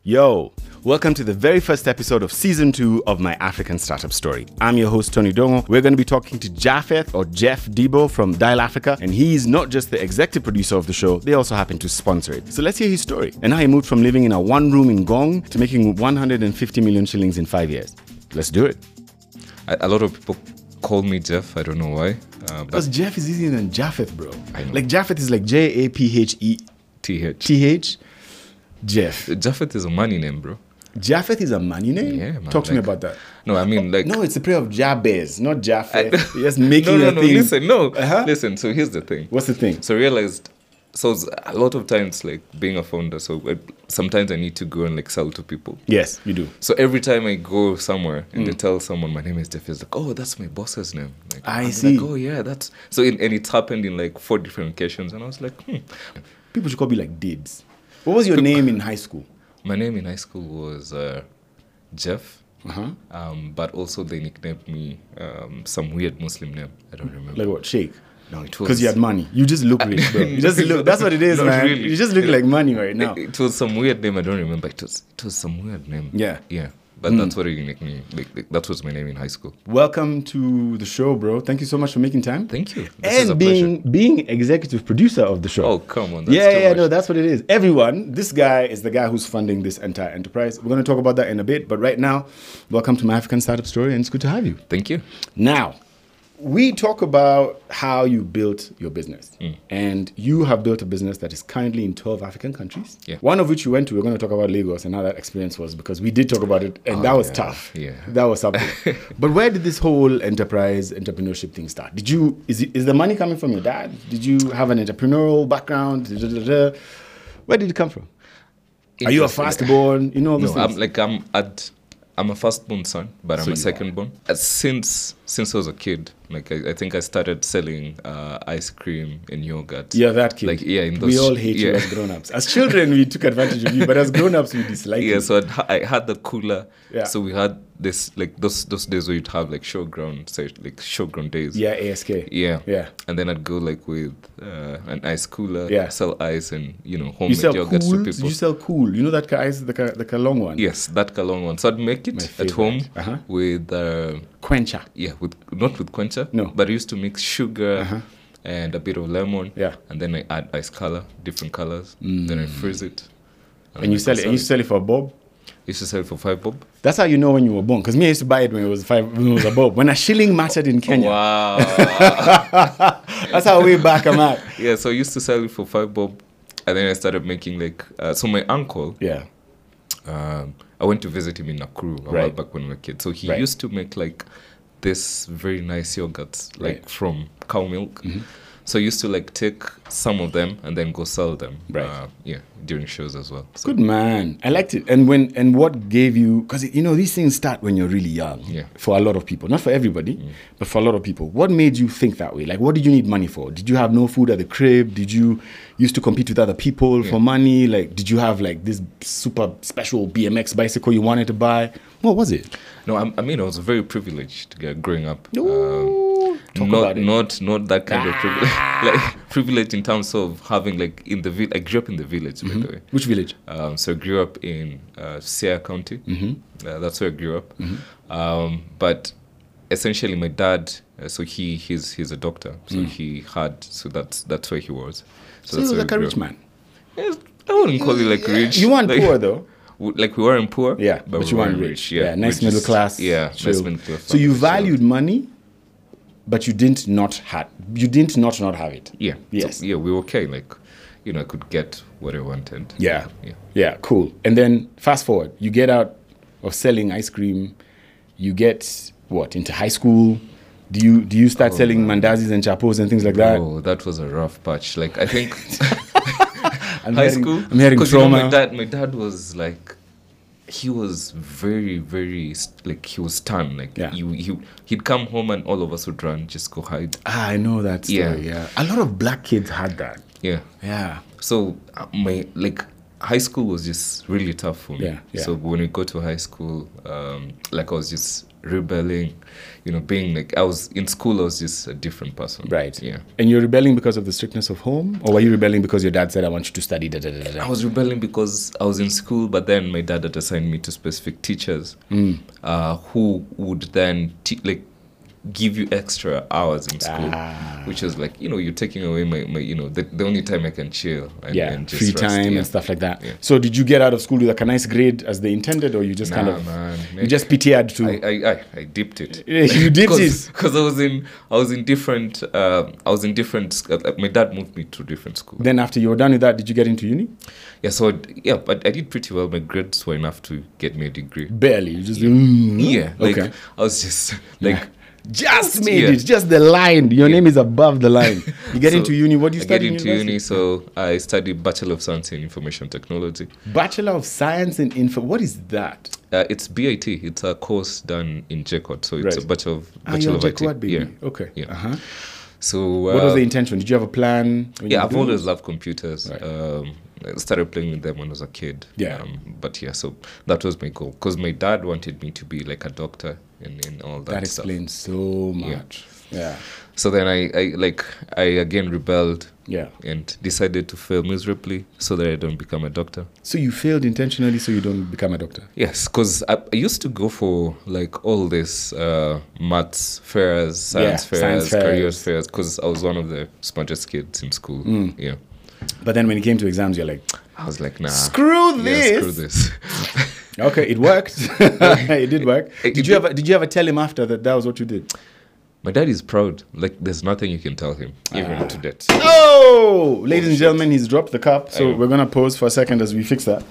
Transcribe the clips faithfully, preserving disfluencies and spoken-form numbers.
Yo, welcome to the very first episode of season two of My African Startup Story. I'm your host, Tony Dongo. We're going to be talking to Japheth or Jeff Debo from Dial Africa, and he's not just the executive producer of the show, they also happen to sponsor it. So let's hear his story and how he moved from living in a one room in Gong to making one hundred fifty million shillings in five years. Let's do it. A, a lot of people call me Jeff, I don't know why. Uh, because Jeff is easier than Japheth, bro. I know. Like Japheth is like J A P H E T H. T H. Jeff. Japheth is a money name, bro. Japheth is a money name? Yeah, man. Talk to like, me about that. No, I mean, like... No, it's a prayer of Jabez, not Japheth. You're just making no, no, a no, thing. listen, no. Uh-huh. Listen, so here's the thing. What's the thing? So I realized... So a lot of times, like, being a founder, so I, sometimes I need to go and, like, sell to people. Yes, you do. So every time I go somewhere and Mm. they tell someone my name is Jeff, it's like, oh, that's my boss's name. Like, I I'm see. Like, oh, yeah, that's... So, it, and it's happened in, like, four different occasions. And I was like, hmm. People should call me, like, Dibs. What was your people, name in high school? My name in high school was uh, Jeff. Uh-huh. Um, but also they nicknamed me um, some weird Muslim name. I don't remember. Like what? Sheikh? No, it was... Because you had money. You just look rich, bro. You just look... That's what it is, Not man. really. You just look like money right now. It, it was some weird name. I don't remember. It was it was some weird name. Yeah. Yeah. But Mm. that's what you nicknamed me. Like, like, that was my name in high school. Welcome to the show, bro. Thank you so much for making time. Thank you. This is and a being pleasure. being executive producer of the show. Oh, come on. That's yeah, too yeah, much. no, that's what it is. Everyone, this guy is the guy who's funding this entire enterprise. We're going to talk about that in a bit. But right now, welcome to My African Startup Story, and it's good to have you. Thank you. Now, we talk about how you built your business. Mm. And you have built a business that is currently in twelve African countries. Yeah. One of which you went to. We're going to talk about Lagos and how that experience was, because we did talk about it, and Oh, that was yeah. tough. Yeah. That was something. But where did this whole enterprise, entrepreneurship thing start? Did you, is, it, is the money coming from your dad? Did you have an entrepreneurial background? Da, da, da, da. Where did it come from? Are you a firstborn? You know all those No, things? I'm like, I'm at... I'm a firstborn son, but I'm So a you secondborn. Uh, Since since I was a kid, like I, I think I started selling uh, ice cream and yogurt. Yeah, that kid. Like yeah, in those, we all hate yeah. you as grown-ups. As children, we took advantage of you, but as grown-ups, we dislike Yeah, you. so I'd ha- I had the cooler. Yeah. So we had this like those those days where you'd have like showground, say like showground days. Yeah, A S K. Yeah. Yeah. And then I'd go like with uh, an ice cooler, Yeah. sell ice and you know You homemade sell yogurts cool? to Did people. you sell cool? You know that guys, the ka- the ka long one? Yes, that Kalong one. So I'd make My it at favorite. home Uh-huh. with uh, Quencher. yeah, with not with quencher. No. But I used to mix sugar Uh-huh. and a bit of lemon. Yeah. And then I add ice color, different colors. Then I freeze it. And you I sell it. And you sell it for a bob. Used to sell it for five bob. That's how you know when you were born. Because me, I used to buy it when it was five, when it was a bob. When a shilling mattered in Kenya. Wow. That's how way back I'm at. Yeah, so I used to sell it for five bob. And then I started making like, uh, so my uncle, Yeah. um, I went to visit him in Nakuru a while Right. back when we were kids. So he Right. used to make like this very nice yogurts, like Right. from cow milk. Mm-hmm. So I used to like take some of them and then go sell them. Right. Uh, yeah, during shows as well. So, Good man. I liked it. And when and what gave you, because you know these things start when you're really young. Yeah. For a lot of people, not for everybody, but for a lot of people. What made you think that way? Like, what did you need money for? Did you have no food at the crib? Did you used to compete with other people for money? Like, did you have like this super special B M X bicycle you wanted to buy? What was it? No, I, I mean I was very privileged uh, growing up. Ooh, talk not about it. not not that kind of privilege, like privilege in terms of having like in the village. I grew up in the village, by the way. Which village? Um, so I grew up in uh, Sierra County. Mm-hmm. Uh, that's where I grew up. Mm-hmm. Um, but essentially, my dad. Uh, so he he's he's a doctor. So Mm. he had. So that's that's where he was. So he that's was where like a we rich grew up. man. Yes, I wouldn't call it like rich. You weren't like, poor though. w- Like we weren't poor. Yeah, but, we you weren't weren't rich. Yeah, Yeah, nice which middle is- class. Yeah, chill. nice middle class. So you family, valued money, but you didn't not have. You didn't not not have it. Yeah. Yes. So, yeah, we were okay. Like, you know, I could get what I wanted. Yeah. Yeah. Yeah. Cool. And then fast forward, you get out of selling ice cream. You get what into high school. Do you do you start Oh, selling mandazis and chapos and things like that? Oh, that was a rough patch. Like, I think I'm high hearing- school. I'm hearing 'cause, you know, trauma. my dad, my dad was like, he was very, very st- like he was stunned. Like, Yeah. he, he he'd come home and all of us would run, just go hide. Ah, I know that story. Yeah. Yeah. A lot of black kids had that. Yeah. Yeah. So uh, my like high school was just really tough for me. Yeah, yeah. So when we got to high school, um, like I was just rebelling, you know, being like, I was in school, I was just a different person. Right. Yeah. And you're rebelling because of the strictness of home? Or were you rebelling because your dad said, I want you to study, da, da, da, da, da? I was rebelling because I was in school, but then my dad had assigned me to specific teachers Mm. uh, who would then te- like give you extra hours in school, Ah. which was like, you know, you're taking away my, my you know, the, the only time I can chill and, Yeah, and just free rest, time yeah. and stuff like that. Yeah. So did you get out of school with like a nice grade as they intended, or you just kind Nah, of man, you just P T A'd to? I, I, I, I dipped it. Yeah, you dipped it. Because I was in I was in different uh, I was in different sc- uh, my dad moved me to different schools. Then after you were done with that, did you get into uni? Yeah, so I'd- yeah, but I did pretty well. My grades were enough to get me a degree. Barely. You just mm, Yeah, like okay. I was just like Just made yeah. it. Just the line. Your name is above the line. You get So into uni. What do you I study get in into university? uni, so I studied Bachelor of Science in Information Technology. Bachelor of Science in Info. What is that? Uh, it's B I T. It's a course done in J C O T, so it's Right. a Bachelor of Ah, Bachelor you're of J I T. Quad, baby. Yeah. Okay. Yeah. Uh-huh. So uh, What was the intention? Did you have a plan? when you yeah, were I've doing always this? loved computers. Right. Um, I started playing with them when I was a kid. Yeah. Um, but yeah, so that was my goal because my dad wanted me to be like a doctor and, and all that, That stuff. explains so much. Yeah. So then I, I like I again rebelled Yeah. and decided to fail miserably so that I don't become a doctor. So you failed intentionally so you don't become a doctor? Yes, because I, I used to go for like all this uh, maths fairs, science Yeah, fairs, science fairs. careers fairs, because I was one of the smartest kids in school. Mm. Yeah, But then when it came to exams, you're like, I was like, nah, screw yeah, this. screw this. Okay, it worked. It did work. It- Did it you did- ever did you ever tell him after that that was what you did? My dad is proud. Like, there's nothing you can tell him, even Ah. to death. Oh, ladies and gentlemen, he's dropped the cup. So I know. we're gonna pause for a second as we fix that.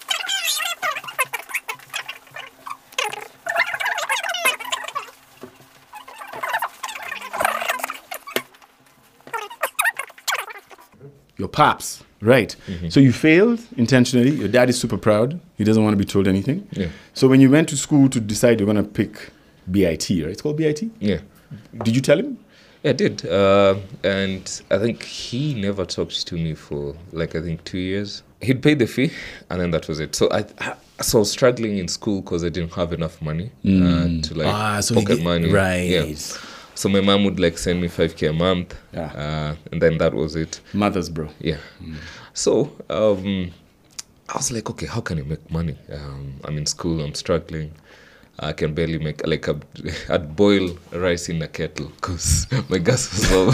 Your pops, right? Mm-hmm. So you failed intentionally. Your dad is super proud. He doesn't want to be told anything. Yeah, So when you went to school to decide you're gonna pick B I T, right? It's called B I T. yeah. Did you tell him? Yeah, I did. Uh, and I think he never talked to me for like, I think two years. He'd pay the fee and then that was it. So I, I so I was struggling in school because I didn't have enough money uh, to like Ah, so he pocket get- money. right. Yeah. So my mom would like send me five K a month. Yeah. Uh, and then that was it. Mothers, bro. Yeah. So um, I was like, okay, how can I make money? Um, I'm in school, I'm struggling. I can barely make, like, a, I'd boil rice in a kettle because my gas was low.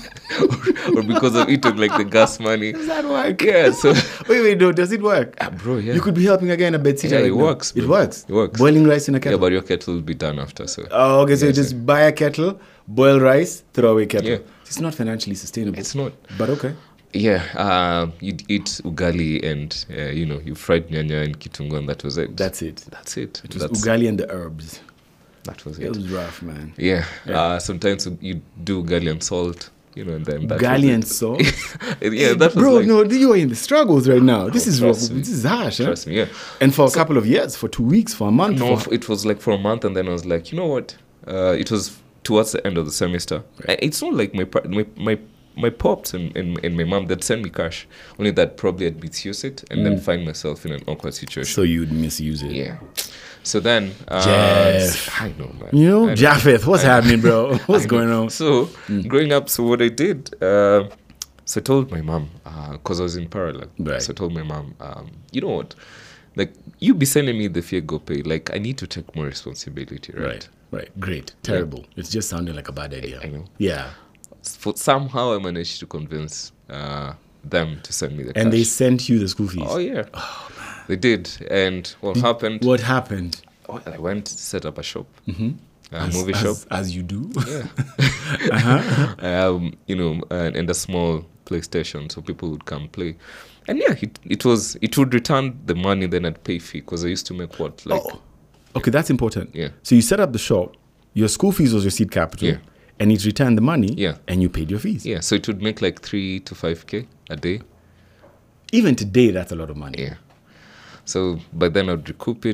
or, or because of it took like the gas money. Does that work? Yeah, so, Wait, wait, no, does it work? ah, bro, yeah. You could be helping again a bed sitter. Yeah, right it now. works, It bro. works. It works. Boiling rice in a Yeah, kettle. but your kettle will be done after, so. Oh, okay, so Yeah, you just buy a kettle, boil rice, throw away kettle. Yeah. It's not financially sustainable. It's not. But okay. Yeah, uh, you'd eat ugali and, uh, you know, you fried nyanya and kitungu and that was it. That's it. That's it. It was That's, ugali and the herbs. that was It it. was rough, man. Yeah. Yeah. Uh, sometimes you do ugali and salt, you know, and then that Ugali was and it. salt. Yeah, that was Bro, like, no, you are in the struggles right now. This Oh, is trust rough. me. This is harsh. Huh? trust me, yeah. And for a couple of years, for two weeks, for a month. No, for, it was like for a month, and then I was like, you know what? Uh, it was towards the end of the semester. Right. It's not like my par- my my, my pops and, and, and my mom that send me cash. Only that probably I'd misuse it and then find myself in an awkward situation. so you'd misuse it. Yeah. So then, uh, Jeff. I know, man. You know, I know. Japheth, what's happening, bro? What's I know. going on? So, growing up, so what I did, uh, so I told my mom, because I was in parallel. Right. So I told my mom, um, you know what? Like, you be sending me the fee go pay. Like, I need to take more responsibility, right? Right, right. Great. Terrible. It's just sounding like a bad idea. I know. Yeah. For, somehow I managed to convince uh, them to send me the And they cash. sent you the school fees. Oh, yeah. They did. And what happened? What happened? Oh, I went to set up a shop, Mm-hmm. a as, movie as, shop. As you do. Yeah. uh-huh. um, you know, and, and a small PlayStation, so people would come play. And yeah, it, it was it would return the money, then I'd pay fee because I used to make what like Oh. Okay, that's important. Yeah. So you set up the shop, your school fees was your seed capital, Yeah. and it returned the money, Yeah. and you paid your fees. yeah, so it would make like three to five k a day. Even today, that's a lot of money. Yeah. So by then I'd recoup it,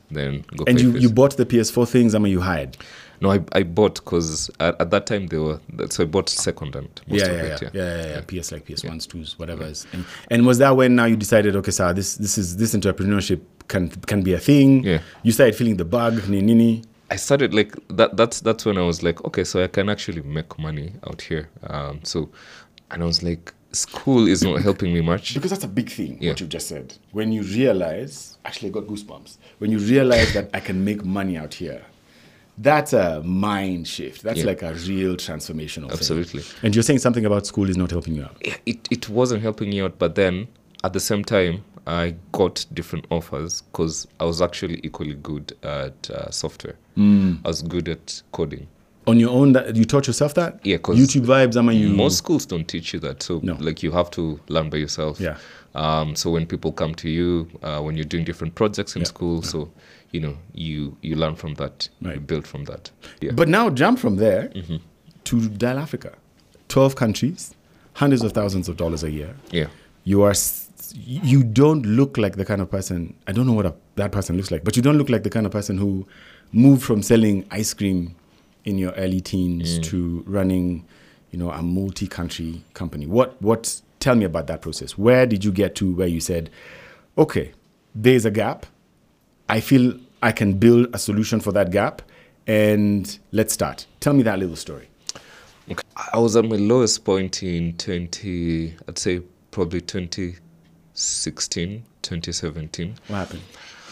then go And pay you, fees. you bought the P S four things, I mean, you hired? No, I, I bought because at, at that time they were, so I bought second hand. Most Yeah, of yeah, it, yeah, yeah. yeah, yeah, yeah. P S like P S ones, twos, whatever. Is. And, and was that when now you decided, okay, sir, this this is this entrepreneurship can can be a thing? Yeah. You started feeling the bug, ni nini. I started like that. That's that's when I was like, okay, so I can actually make money out here. Um, so, and I was like, school is not helping me much. Because that's a big thing, Yeah. what you just said. When you realize, actually I got goosebumps. When you realize that I can make money out here, that's a mind shift. That's Yeah. like a real transformational Absolutely. thing. And you're saying something about school is not helping you out. Yeah, it, it wasn't helping me out, but then at the same time, I got different offers because I was actually equally good at uh, software. Mm. I was good at coding. On your own, that you taught yourself that? Yeah, 'cause YouTube vibes, I mean, you... Most schools don't teach you that. So, No. like, you have to learn by yourself. Yeah. Um, so when people come to you, uh, when you're doing different projects in Yeah. school, so, you know, you, you learn from that. You Right. build from that. Yeah. But now jump from there Mm-hmm. to Dial Africa. twelve countries, hundreds of thousands of dollars a year. yeah. You are... s- You don't look like the kind of person... I don't know what a, that person looks like, but you don't look like the kind of person who moved from selling ice cream in your early teens Mm. to running, you know, a multi-country company. What, what, tell me about that process. Where did you get to where you said, okay, there's a gap. I feel I can build a solution for that gap and let's start. Tell me that little story. Okay. I was at my lowest point in twenty, I'd say probably twenty sixteen, twenty seventeen. What happened?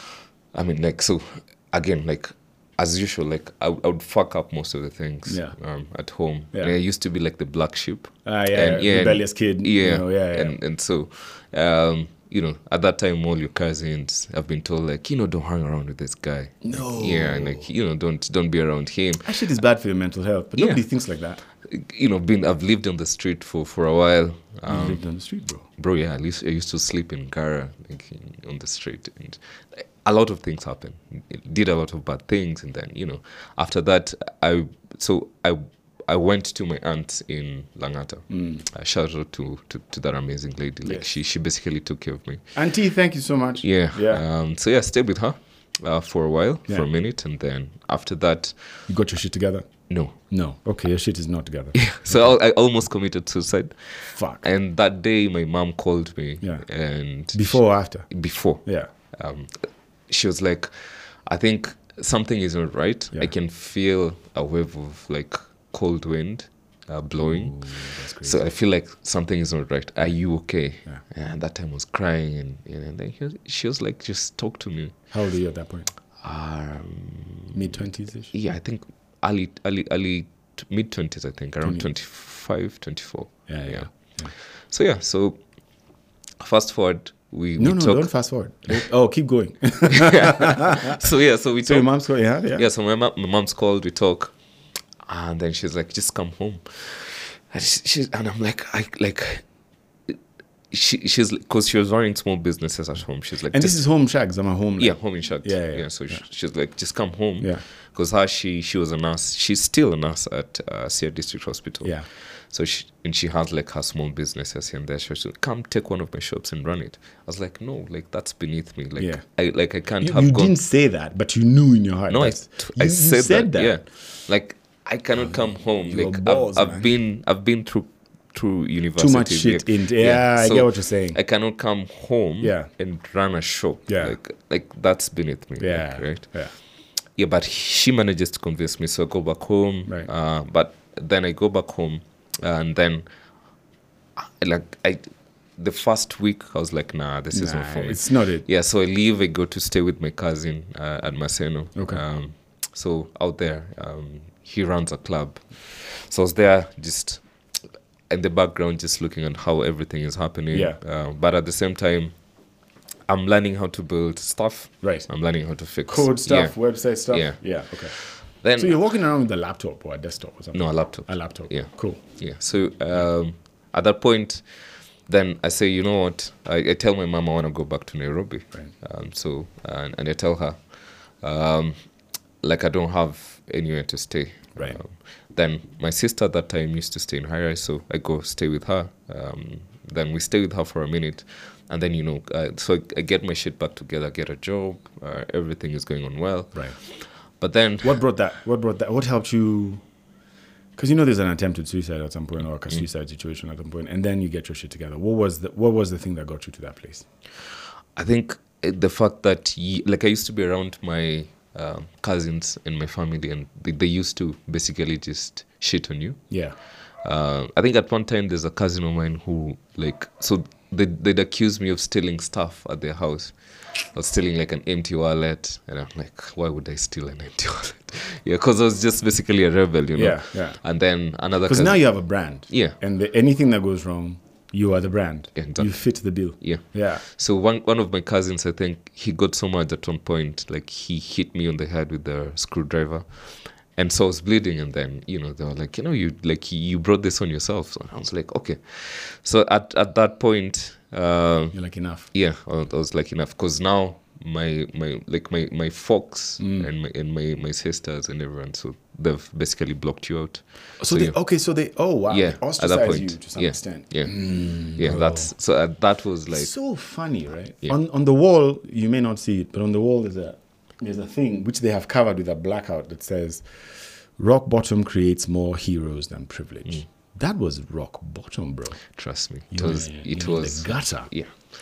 I mean, like, so again, like, as usual, like, I, I would fuck up most of the things Yeah. um, at home. Yeah. And I used to be like the black sheep. Ah, yeah, And, and- rebellious kid. Yeah. You know, yeah, yeah. And, and so, um, you know, at that time, all your cousins have been told, like, you know, don't hang around with this guy. No. Yeah, and like, you know, don't don't be around him. That shit is bad for your mental health, but Yeah. nobody thinks like that. You know, been I've lived on the street for, for a while. You Um, lived on the street, bro. bro, yeah, at least I used to sleep in Gara, like in, on the street, and a lot of things happened. It did a lot of bad things, and then you know, after that, I so I I went to my aunt in Langata. Mm. Uh, shout out to, to to that amazing lady. Like Yes. she she basically took care of me. Auntie, thank you so much. Yeah. Yeah. Um. So yeah, stayed with her uh, for a while, Yeah. for a minute, and then after that, You got your shit together? no. No. Okay, your shit is not together. So I, I almost committed suicide. Fuck. And that day, my mom called me. Yeah. And Before or after? she- before. Yeah. Um, she was like, I think something isn't right. Yeah. I can feel a wave of like cold wind uh, blowing. Ooh, that's crazy. So I feel like something is not right. Are you okay? Yeah. And that time I was crying, and, and then he was- she was like, just talk to me. How old are you at that point? Um, Mid twenties ish. yeah, I think early, early, early t- mid twenties. I think around twenty. twenty-five, twenty-four. Yeah, yeah. Yeah. yeah. So yeah, so fast forward, we No, we no, talk. don't fast forward. Oh, keep going. So yeah, so we So your talk. mom's going, yeah, yeah. Yeah, so my mom, my mom's called. We talk, and then she's like, "Just come home." And she, she's and I'm like, I like. She she's because she was running small businesses at home. She's like, And this "Just- is home shags. I'm a home. yeah, home in Shag. Yeah, yeah, yeah. So yeah. She, she's like, just come home. Yeah. Because her she she was a nurse. She's still a nurse at uh, Sierra District Hospital. Yeah. So she and she has like her small businesses here and there. She was like, come take one of my shops and run it. I was like, no, like that's beneath me. Like Yeah. I like I can't You, have you gone. didn't say that, but you knew in your heart. No, I, that's- t- you, I you said, that, Yeah, like I cannot come home. your Like balls, I've, man. I've been I've been through through university. Too much shit like, in. Yeah, I so get what you're saying. I cannot come home. Yeah. and run a shop. Yeah. like like that's beneath me. Yeah. like, right. Yeah. Yeah, but she manages to convince me, so I go back home. Right. Uh, but then I go back home, and then, I- like I, the first week I was like, nah, this is Nah, not for me. it's not it. Yeah, so I leave. I go to stay with my cousin uh, at Maseno. Okay. Um, so out there, um, he runs a club. So I was there just in the background, just looking at how everything is happening. Yeah. Uh, but at the same time, I'm learning how to build stuff. Right. I'm learning how to fix Code stuff, Yeah. website stuff. Yeah. Yeah. Okay. Then So you're walking around with a laptop or a desktop or something? no, a laptop. A laptop. Yeah. Cool. Yeah. So um, at that point, then I say, you know what? I, I tell my mom I want to go back to Nairobi. Right. Um, so and, and I tell her, um, like I don't have anywhere to stay. Right. Um, then my sister at that time used to stay in High Rise, so I go stay with her. Um, then we stay with her for a minute. And then, you know, uh, so I, I get my shit back together, get a job, uh, everything is going on well. Right. But then... What brought that? What brought that? What helped you? Because you know there's an attempted suicide at some point, or like a suicide situation at some point, and then you get your shit together. What was the What was the thing that got you to that place? I think it- the fact that, he, like, I used to be around my um, cousins and my family, and they, they used to basically just shit on you. Yeah. Uh, I think at one time there's a cousin of mine who, like, so they, they'd accuse me of stealing stuff at their house. I was stealing like an empty wallet, and I'm like, why would I steal an empty wallet? Yeah, because I was just basically a rebel, you know. Yeah, yeah. And then another Because cousin. now you have a brand. Yeah. And the, anything that goes wrong, you are the brand. Yeah, exactly. You fit the bill. Yeah. Yeah. So one one of my cousins, I think, he got so mad at one point, like he hit me on the head with the screwdriver, and so I was bleeding. And then, you know, they were like, you know, you like you brought this on yourself. So I was like, okay. So at at that point, uh, You're like, enough. yeah, I was, I was like enough, because now my my like my my folks Mm. and my and my my sisters and everyone, so they've basically blocked you out. So, they, yeah. okay, so they, oh wow, Yeah, they at that ostracize point. you to some Yeah, extent. yeah. Mm, Yeah, bro. that's so uh, that was like so funny, right? Yeah. On on the wall, you may not see it, but on the wall there's a there's a thing which they have covered with a blackout that says, "Rock bottom creates more heroes than privilege." Mm. That was rock bottom, bro. trust me, You it were- was you it were in was the gutter. Yeah,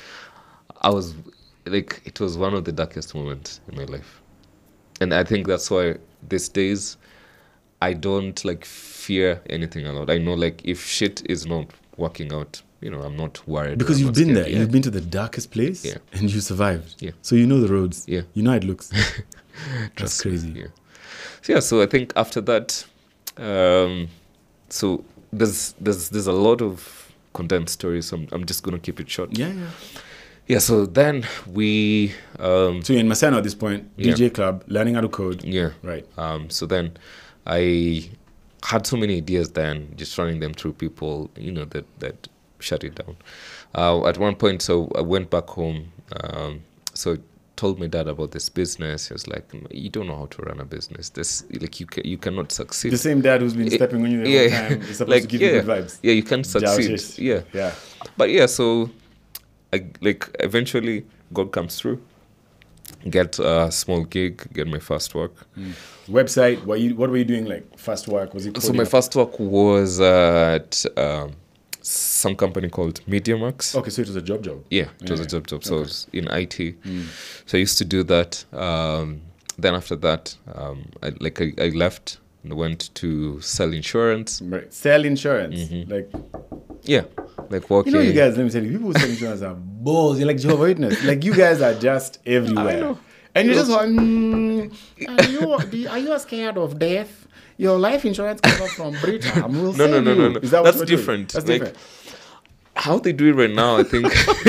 I was like, it was one of the darkest moments in my life, and I think that's why these days I don't like fear anything a lot. I know, like, if shit is not working out, you know, I'm not worried. Because I'm you've not been scared. there, Yeah. you've been to the darkest place, Yeah. and you survived. Yeah. So you know the roads. Yeah. You know how it looks. That's Trust crazy. me, yeah. So yeah, so I think after that, um, so there's there's there's a lot of condensed stories. So I'm I'm just gonna keep it short. Yeah, yeah. Yeah. So then we, um, So you're in Maseno at this point, Yeah. D J club, learning how to code. yeah. Right. Um, so then I had so many ideas then, just running them through people, you know, that, that shut it down. Uh, at one point, so I went back home. Um, so I told my dad about this business. He was like, you don't know how to run a business. This, like, you, ca- you cannot succeed. The same dad who's been Eh, stepping on you the yeah, whole time is supposed like, to give yeah, you good vibes. Yeah, you can succeed. Joushes. Yeah. Yeah. But yeah, so I, like, eventually God comes through, get a small gig, get my first work. Website, what you what were you doing, like fast work? Was it So coding my up? first work was at um, some company called MediaMax. Okay, so it was a job job. Yeah, it was a Yeah. job job. So I was in I T. So I used to do that. Um, then after that, um, I, like I, I left and went to sell insurance. Right. Sell insurance. Mm-hmm. Like Yeah, like working. you know, you guys. Let me tell you, people who sell insurance are balls. You're like Jehovah Witness. Like you guys are just everywhere. know. And you're just like, mm, are you do you- are you scared of death? Your life insurance cover from Britam will No, no, save no, you. no, no. Is that what That's you're doing? different. That's Like, different. How they do it right now, I think.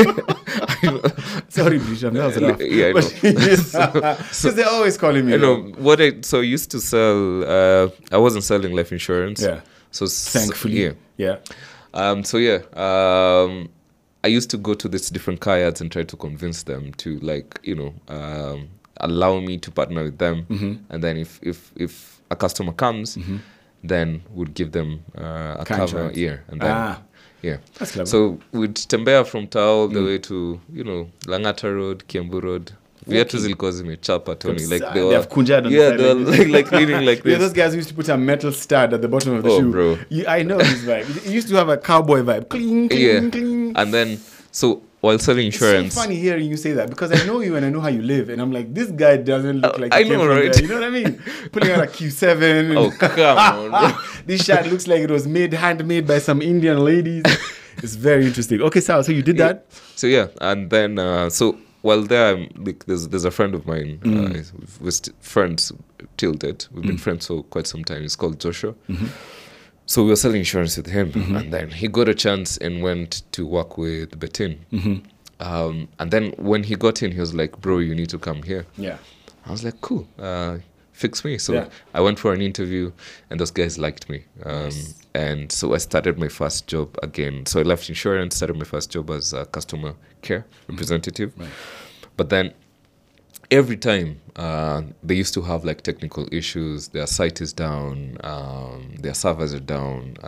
Sorry, Britam. That was rough. Yeah, I know. Because they're always calling me. I know what I so I used to sell. Uh, I wasn't selling life insurance. Yeah. So s- Thankfully. yeah. Yeah. Um, so yeah, um, I used to go to these different car yards and try to convince them to, like, you know, um, allow me to partner with them, Mm-hmm. and then if if if a customer comes, then we'd give them uh, a Car cover insurance. year, and then Ah. yeah. That's clever. So we'd tembea from Tao all Mm. the way to, you know, Langata Road, Kiambu Road. Viatu zilikuwa zimechapa Tony, like they They were, have kunjad on yeah, the they side were like like like leaning like Yeah, this. those guys who used to put a metal stud at the bottom of the Oh, shoe. bro. You, I know this vibe. It used to have a cowboy vibe. Cling, cling, Yeah, cling. and then so while selling insurance, It's so funny hearing you say that because I know you and I know how you live, and I'm like, this guy doesn't look Uh, like I he came know, from right? there. You know what I mean? Pulling out a Q seven. oh come on, bro. This shirt looks like it was made handmade by some Indian ladies. It's very interesting. Okay, Sal, so you did that? So yeah, and then uh, so while there, I'm, like, there's there's a friend of mine. Mm. Uh, we've- we're st- friends till date. We've been friends for quite some time. He's called Joshua. Mm-hmm. So we were selling insurance with him, and then he got a chance and went to work with Betin. Mm-hmm. Um, and then when he got in, he was like, "Bro, you need to come here." Yeah. I was like, "Cool, uh, fix me." So Yeah. I went for an interview, and those guys liked me. Um, And so I started my first job again. So I left insurance, started my first job as a customer care representative. Right. But then every time uh, they used to have like technical issues, their site is down, um, their servers are down, uh,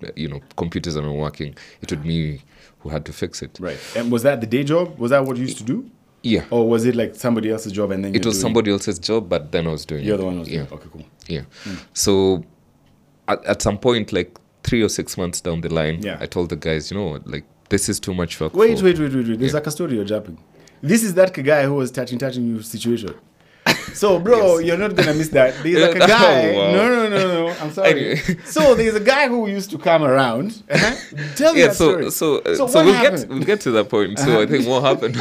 you know, computers are not working, it would be me who had to fix it. Right. And was that the day job? Was that what you used to do? Yeah. Or was it like somebody else's job and then It you're was doing- somebody else's job, but then I was doing You're it. the one who was yeah. doing it. Okay, cool. Yeah. So at, at some point, like three or six months down the line, Yeah. I told the guys, you know what, like this is too much work. Wait, for- wait, wait, wait, wait. There's Yeah. like a story you're jumping. This is that guy who was touching, touching you situation. So, bro, Yes. you're not gonna miss that. There's like a guy. Oh, wow. No, no, no, no. I'm sorry. Anyway. So there's a guy who used to come around. Uh-huh. Tell me Yeah, that so story. so uh, So so, what we'll happened? get we'll get to that point. So I think what happened.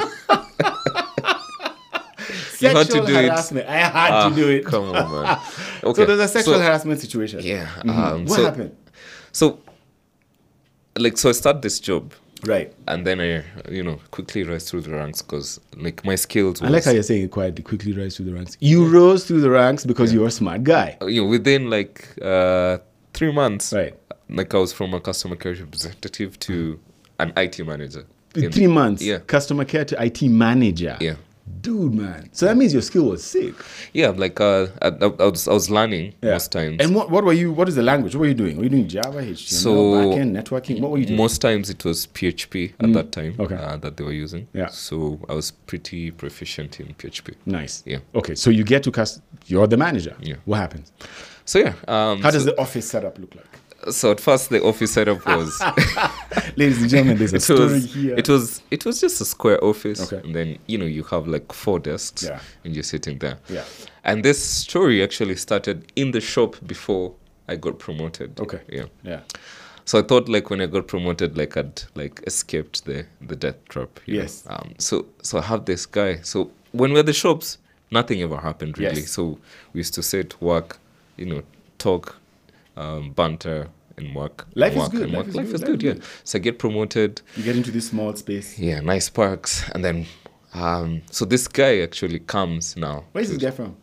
you Sexual had to do it. harassment. I had Ah, to do it. Come on, man. Okay. So there's a sexual so, harassment situation. Yeah. Mhm. Um, what so, happened? So, like, so I start this job, Right. and then I, you know, quickly rise through the ranks because, like, my skills. I Was, like how you're saying it quietly, quickly rise through the ranks. You rose through the ranks because you were a smart guy. you know, within like uh, three months, Right. like I was from a customer care representative to an I T manager. In In- three months, Yeah. customer care to I T manager. Yeah. Dude, man. So that means your skill was sick. Yeah, like uh, I, I, I was I was learning Yeah. most times. And what, what were you, what is the language? What were you doing? Were you doing Java, H T M L, So, backend, networking? What were you doing? Most times it was P H P at that time Okay. uh, that they were using. Yeah. So I was pretty proficient in P H P. Nice. Yeah. Okay, so you get to, cust- you're the manager. Yeah. What happens? So yeah. Um, How so, does the office setup look like? so at first the office setup was Ladies and gentlemen, there's a it story was here. it was it was just a square office. Okay. And then you know you have like four desks. Yeah. And you're sitting there. Yeah. And this story actually started in the shop before I got promoted. Okay. Yeah. Yeah. So I thought like when I got promoted, like I'd like escaped the the death trap. you know. Yes. Um. So so I have this guy. So when we're at the shops, nothing ever happened really. Yes. So we used to sit, work, you know, talk, um, banter, and work. Life and is work good, and life work. is Life good, is life good. is Yeah. good. So I get promoted. You get into this small space. Yeah. Nice perks, and then um. So this guy actually comes now. Where's to- this guy from?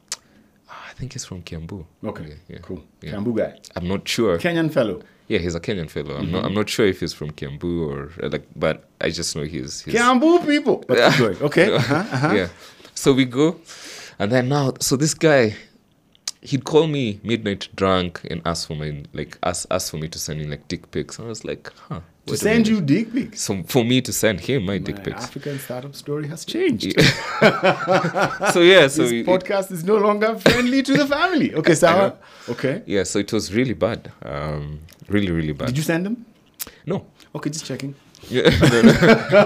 I think he's from Kiambu. Okay, Yeah, yeah. cool. Yeah. Kiambu guy. I'm not sure. Kenyan fellow. Yeah, he's a Kenyan fellow. I'm Mm-hmm. not. I'm not sure if he's from Kiambu or uh, like, but I just know he's. he's Kiambu people. But keep going. Okay. Uh-huh, uh-huh. Yeah. So we go, and then now, so this guy, he'd call me midnight drunk and ask for my like ask ask for me to send in like dick pics. And I was like, huh. To wait a send you minute. dick pics. So for me to send him my dick My pics. African startup story has changed. So yeah, so This we- podcast is no longer friendly to the family. Okay, Sarah. Okay. yeah, so it was really bad. Um, really, really bad. Did you send them? No. Okay, just checking. Yeah. no, no.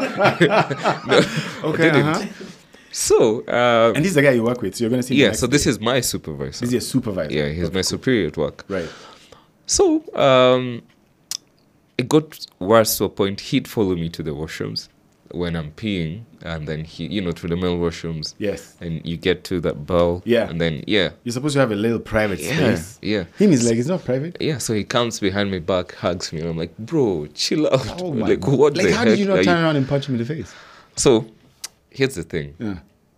Okay. didn't. Uh-huh. So uh, And this is the guy you work with, so you're going to see. him yeah, next so this day. is my supervisor. This is your supervisor. Yeah, he's my superior at work. Right. So um, it got worse to a point. He'd follow me to the washrooms when I'm peeing, and then he, you know, to the male washrooms. Yes. And you get to that bell. Yeah. And then yeah, You're supposed to have a little private yeah, space. yeah, Him is like, it's not private. yeah. So he comes behind my back, hugs me, and I'm like, bro, chill out. Oh my like what? Like, the how heck did you not are turn around and punch him in the face? So here's the thing. Yeah.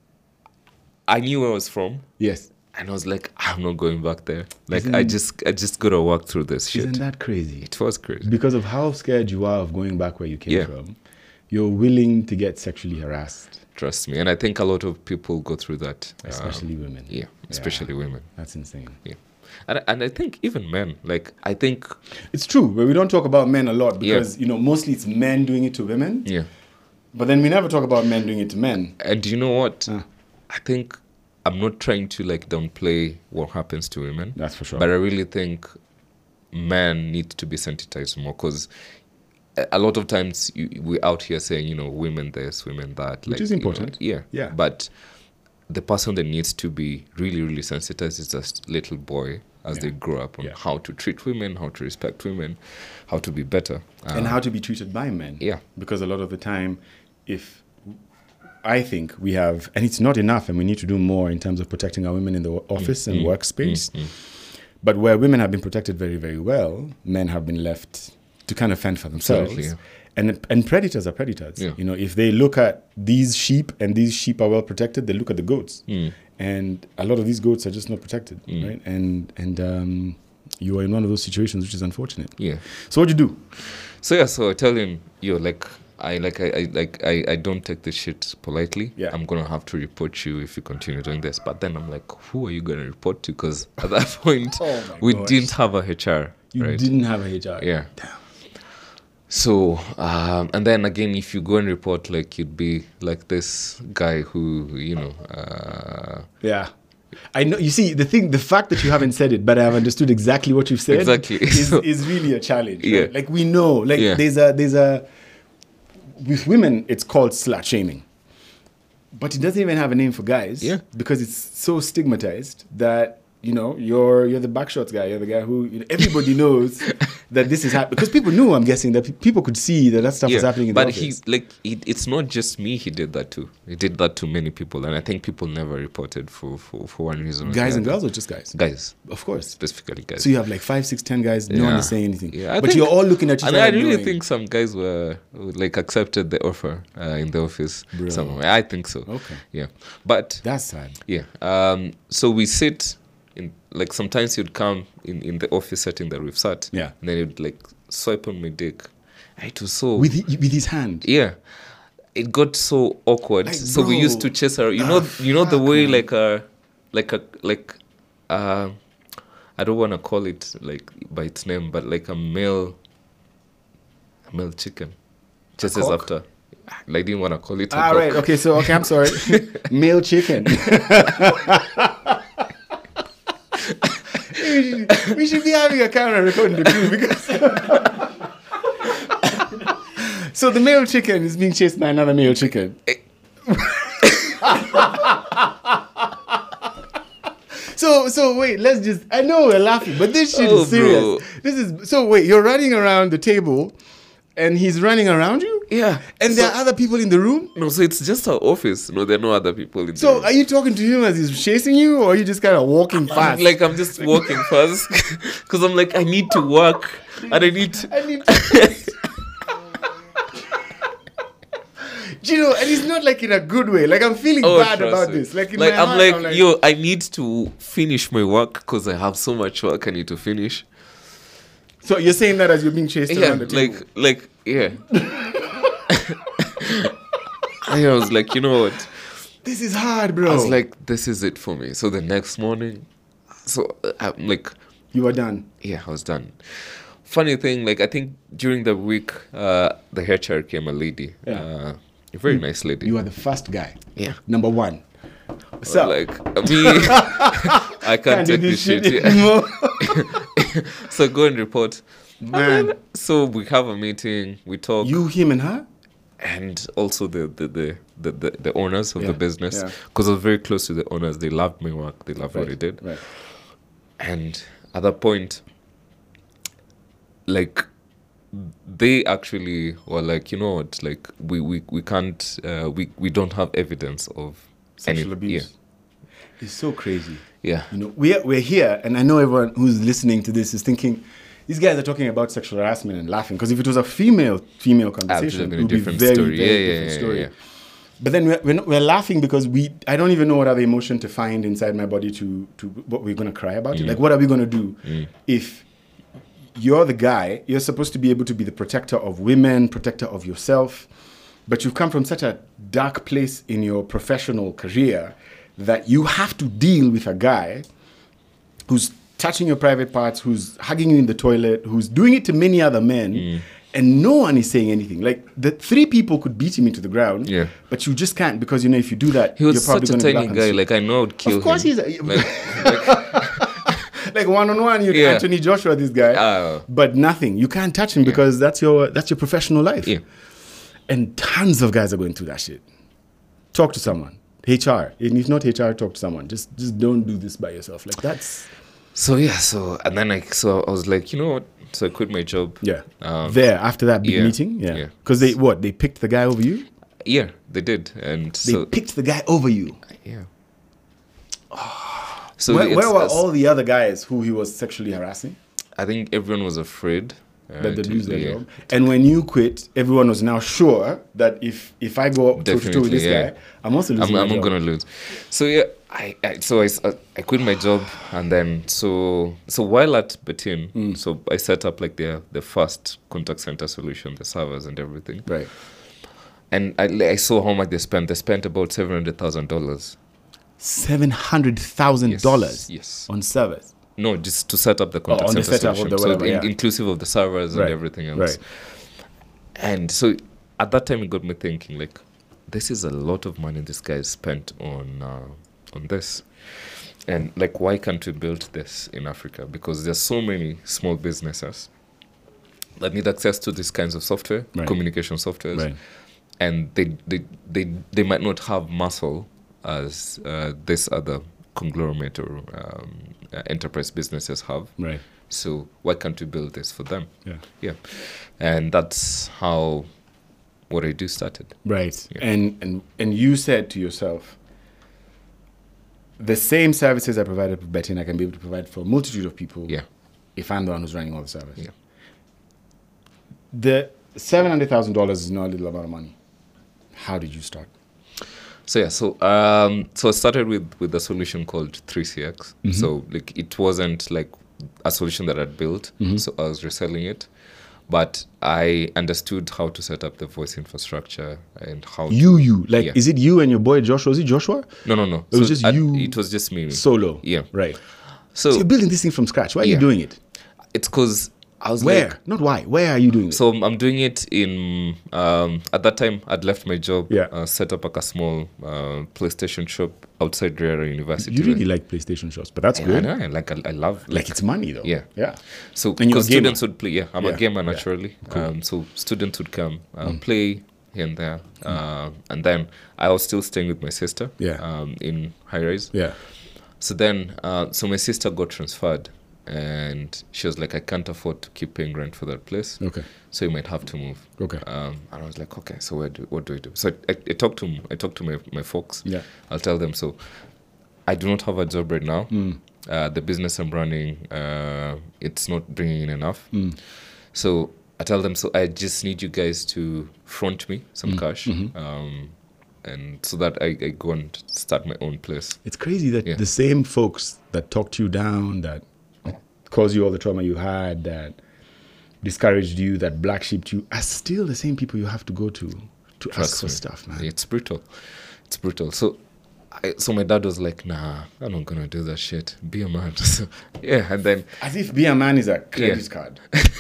I knew where I was from. Yes. And I was like, I'm not going back there. Like Isn't- I just, I just gotta walk through this shit. Isn't that crazy? It was crazy. Because of how scared you are of going back where you came Yeah. from, you're willing to get sexually harassed, Trust me. And I think a lot of people go through that. um, especially women. yeah, especially women. That's insane. Yeah. And, and I think even men, like, I think, It's true, but we don't talk about men a lot because, you know, mostly it's men doing it to women. yeah. But then we never talk about men doing it to men. And do you know what? Ah. I think I'm not trying to, like, downplay what happens to women. That's for sure. But I really think men need to be sensitized more because a- a lot of times you, we're out here saying, you know, women this, women that. Which like, is you know, important. yeah. Yeah. But the person that needs to be really, really sensitized is just little boy as Yeah. they grow up on Yeah. how to treat women, how to respect women, how to be better. And Um, how to be treated by men. Yeah. Because a lot of the time, if I think we have, and it's not enough, and we need to do more in terms of protecting our women in the office and workspace. But where women have been protected very, very well, men have been left to kind of fend for themselves. Absolutely, And and predators are predators. Yeah. You know, if they look at these sheep and these sheep are well protected, they look at the goats. Mm. And a lot of these goats are just not protected, right? And and um, you are in one of those situations, which is unfortunate. Yeah. So what do you do? So yeah, so I tell him, yo, like I like I, I like I, I don't take this shit politely. Yeah. I'm gonna have to report you if you continue doing this. But then I'm like, who are you gonna report to? Because at that point, Oh my we gosh. didn't have a H R. You right? didn't have a H R. Yeah. Damn. So, um, and then again, if you go and report, like, you'd be like this guy who, you know, uh, Yeah. I know. You see, the thing, the fact that you haven't said it, but I've understood exactly what you've said, Exactly. is, So- is really a challenge. Yeah. Right? Like we know, like Yeah. there's a there's a with women, it's called slut shaming, but it doesn't even have a name for guys. Yeah. Because it's so stigmatized that you know you're you're the backshots guy. You're the guy who you know, everybody knows that this is happening because people knew. I'm guessing that pe- people could see that that stuff was happening in but the office. he's like, it, it's not just me. He did that too. He did that to many people, and I think people never reported for for, for one reason. or Guys the and other. girls or just guys? Guys, Of course. specifically guys. So you have like five, six, ten guys. No one Yeah. is saying anything. Yeah, I but think- you're all looking at each And other. I really knowing. think some guys were like accepted the offer uh, in the office. Bro. Somewhere. I think so. Okay. Yeah, but That's sad. yeah. Um. So we sit in, like, sometimes you'd come in in the office setting that we've sat. Yeah. And then you'd like swipe on my dick. It was so With hi- with his hand. yeah. It got so awkward. Like, so we bro, used to chase her. You know, the you know the fuck, way man. like a, like a like, uh, I don't want to call it like by its name, but like a male, a male chicken, chases cock? after. Like, I didn't want to call it. A Ah, cock. right. Okay. So, okay. I'm sorry. Male chicken. we, should, we should be having a camera recording the crew because. So the male chicken is being chased by another male chicken. So so wait, let's just. I know we're laughing, but this shit Oh, is serious. bro. This is so. Wait, you're running around the table, and he's running around you. Yeah. And so, there are other people in the room. no, so it's just our office. No, there are no other people in So there. are you talking to him as he's chasing you, or are you just kind of walking fast? Like, I'm just walking fast because I'm like, I need to work and I need to. I need to. Do you know, and it's not like in a good way. Like I'm feeling Oh, bad trust about me. this. Like, in like my I'm heart, like, yo, I need to finish my work because I have so much work I need to finish. So you're saying that as you're being chased Yeah, around the table. like, like, yeah. I was like, you know what? This is hard, bro. I was like, this is it for me. So the next morning, so uh, I'm like, you were done. yeah, I was done. Funny thing, like, I think during the week, uh, the H R came, a lady, Yeah. uh, a very nice lady. You are the first guy. Yeah. Number one. So Like, me, I can't, take do this shit. yeah. anymore. So go and report. Man, So we have a meeting, we talk, you, him, and her. and also the the the the, the, the owners of Yeah, the business, yeah. because I was very close to the owners. They loved my work. They loved what I did. Right. And at that point, like, they actually were like, you know what, like, we we, we can't uh, we, we don't have evidence of Sexual any- abuse. It's so crazy. Yeah. You know, we're we're here, and I know everyone who's listening to this is thinking, these guys are talking about sexual harassment and laughing. Because if it was a female female conversation, Absolutely it would be different very story. very Yeah, yeah, different yeah, story. yeah. But then we're, we're, not, we're laughing because we I don't even know what other emotion to find inside my body to to what we're gonna cry about it. Like, what are we gonna do if you're the guy? You're supposed to be able to be the protector of women, protector of yourself, but you've come from such a dark place in your professional career that you have to deal with a guy who's touching your private parts, who's hugging you in the toilet, who's doing it to many other men, and no one is saying anything. Like, the three people could beat him into the ground, Yeah. but you just can't, because, you know, if you do that, He was you're probably such a going to be tiny black guy. and Like, I know I'd kill Of course him. he's a, Like, like one on one, you Yeah. Anthony Joshua, this guy, Ah. but nothing. You can't touch him because that's your that's your professional life. Yeah. And tons of guys are going through that shit. Talk to someone. H R. And if not H R, talk to someone. Just just don't do this by yourself. Like, that's So yeah, so and then I so I was like, you know what? So I quit my job. yeah. Um, there after that big yeah, meeting, yeah. yeah. Because they what they picked the guy over you. Yeah, they did, and They so picked the guy over you. yeah. So where it's- where were it's- all the other guys who he was sexually harassing? I think everyone was afraid uh, That they to- lose their yeah. job. And when you quit, everyone was now sure that if if I go toe to toe with Definitely, this yeah. guy, I'm also I'm, losing my I'm job. gonna lose. So yeah, I, I so I, s- uh, I quit my job, and then so so while at Betin, Mm. so I set up like the the first contact center solution, the servers and everything. Right. And I, I saw how much they spent. They spent about seven hundred thousand dollars. Seven hundred thousand dollars Yes. on servers. No, just to set up the Oh, contact on the center setup of solution. the so whatever, in- yeah. inclusive of the servers Right, and everything else. right. And so at that time, it got me thinking, like, this is a lot of money this guy spent on uh, on this. And, like, why can't we build this in Africa? Because there's so many small businesses that need access to these kinds of software, Right. communication softwares. Right. And they, they, they, they might not have muscle as uh, this other conglomerate or um, uh, enterprise businesses have. Right. So why can't we build this for them? Yeah. Yeah. And that's how what I do started. Right. Yeah. And and and you said to yourself, the same services I provided for Betty and I can be able to provide for a multitude of people Yeah. if I'm the one who's running all the service. Yeah. The seven hundred thousand dollars is not a little amount of money. How did you start? So yeah, so um, so I started with with a solution called three C X. Mm-hmm. So like it wasn't like a solution that I'd built, Mm-hmm. so I was reselling it, but I understood how to set up the voice infrastructure and how You, you. Like, Yeah. is it you and your boy Joshua? Is it Joshua? to, no no no. It was So just I- you It was just me. Solo. Yeah. Right. So, So you're building this thing from scratch. Why are you Yeah. doing it? it's because I was Where? like, Not why. Where are you doing it? so I'm- I'm doing it in um, at that time I'd left my job, Yeah. uh, set up like a small uh, PlayStation shop outside Riara University. You really like PlayStation shows, but that's yeah, good. I know, like I, I love Like, it's money though. Yeah. Yeah. So And you're a because gamer. students would play, yeah, I'm Yeah, a gamer yeah. naturally. Cool. Um, so students would come, uh, play here and there, uh, and then I was still staying with my sister, Yeah. um, in high rise. Yeah. So then, uh, so my sister got transferred, and she was like, I can't afford to keep paying rent for that place, Okay. so you might have to move. Okay. Um, and I was like, okay, so where do, what do I do? So I, I, I talked to I talked to my my folks. Yeah. I'll tell them, so I do not have a job right now. Mm. Uh, the business I'm running, uh, it's not bringing in enough. Mm. So I tell them, so I just need you guys to front me some Mm. cash, Mhm. um, and so that I, I go and start my own place. It's crazy that Yeah. the same folks that talked you down, that caused you all the trauma you had, that discouraged you, that black sheeped you, are still the same people you have to go to to Trust ask for me. stuff, man. It's brutal. It's brutal. So, I, so my dad was like, "Nah, I'm not gonna do that shit. Be a man." So, yeah, and then As if being a man is a credit Yeah. card.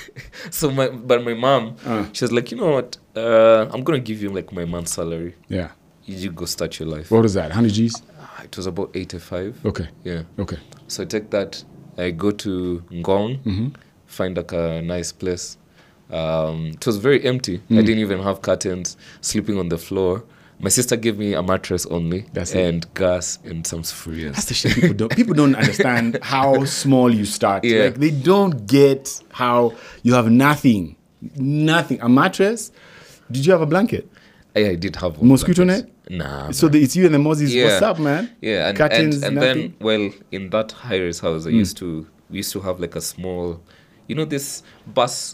so my but my mom, Uh. she was like, "You know what? Uh, I'm gonna give you like my month's salary. Yeah. You go start your life." What was that? one hundred G's? Ah, It was about eighty-five. Okay. Yeah. Okay. So I take that. I go to Ngong, Mm-hmm. find like a nice place. Um, it was very empty. Mm. I didn't even have curtains. Sleeping on the floor. My sister gave me a mattress only, That's it. and gas and some That's furious. the shit people don't people don't understand how small you start. Yeah. Like they don't get how you have nothing. Nothing. A mattress. Did you have a blanket? Yeah, I did have one Mosquito blanket. net? Nah. So the, it's you and the Moses. Yeah. What's up, man? Yeah, and Curtains, and, and nothing? then well, in that high-rise house, I Mm. used to we used to have like a small, you know, this bus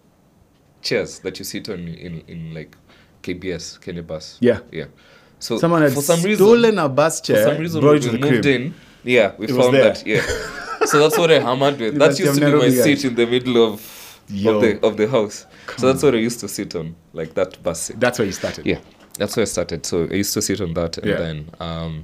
chairs that you sit on in in like K B S, Kenya bus. Yeah. yeah. So Someone had for some reason, stolen a bus chair, for some reason, brought when it to we the moved crib. in. Yeah, we It was found there. that. Yeah. So that's what I hammered with. You That must used have to be never my realized. seat in the middle of Yo. of the of the house. Come so that's what I used to sit on, like that bus seat. That's where you started. Yeah, that's where I started. So I used to sit on that, and Yeah. then um,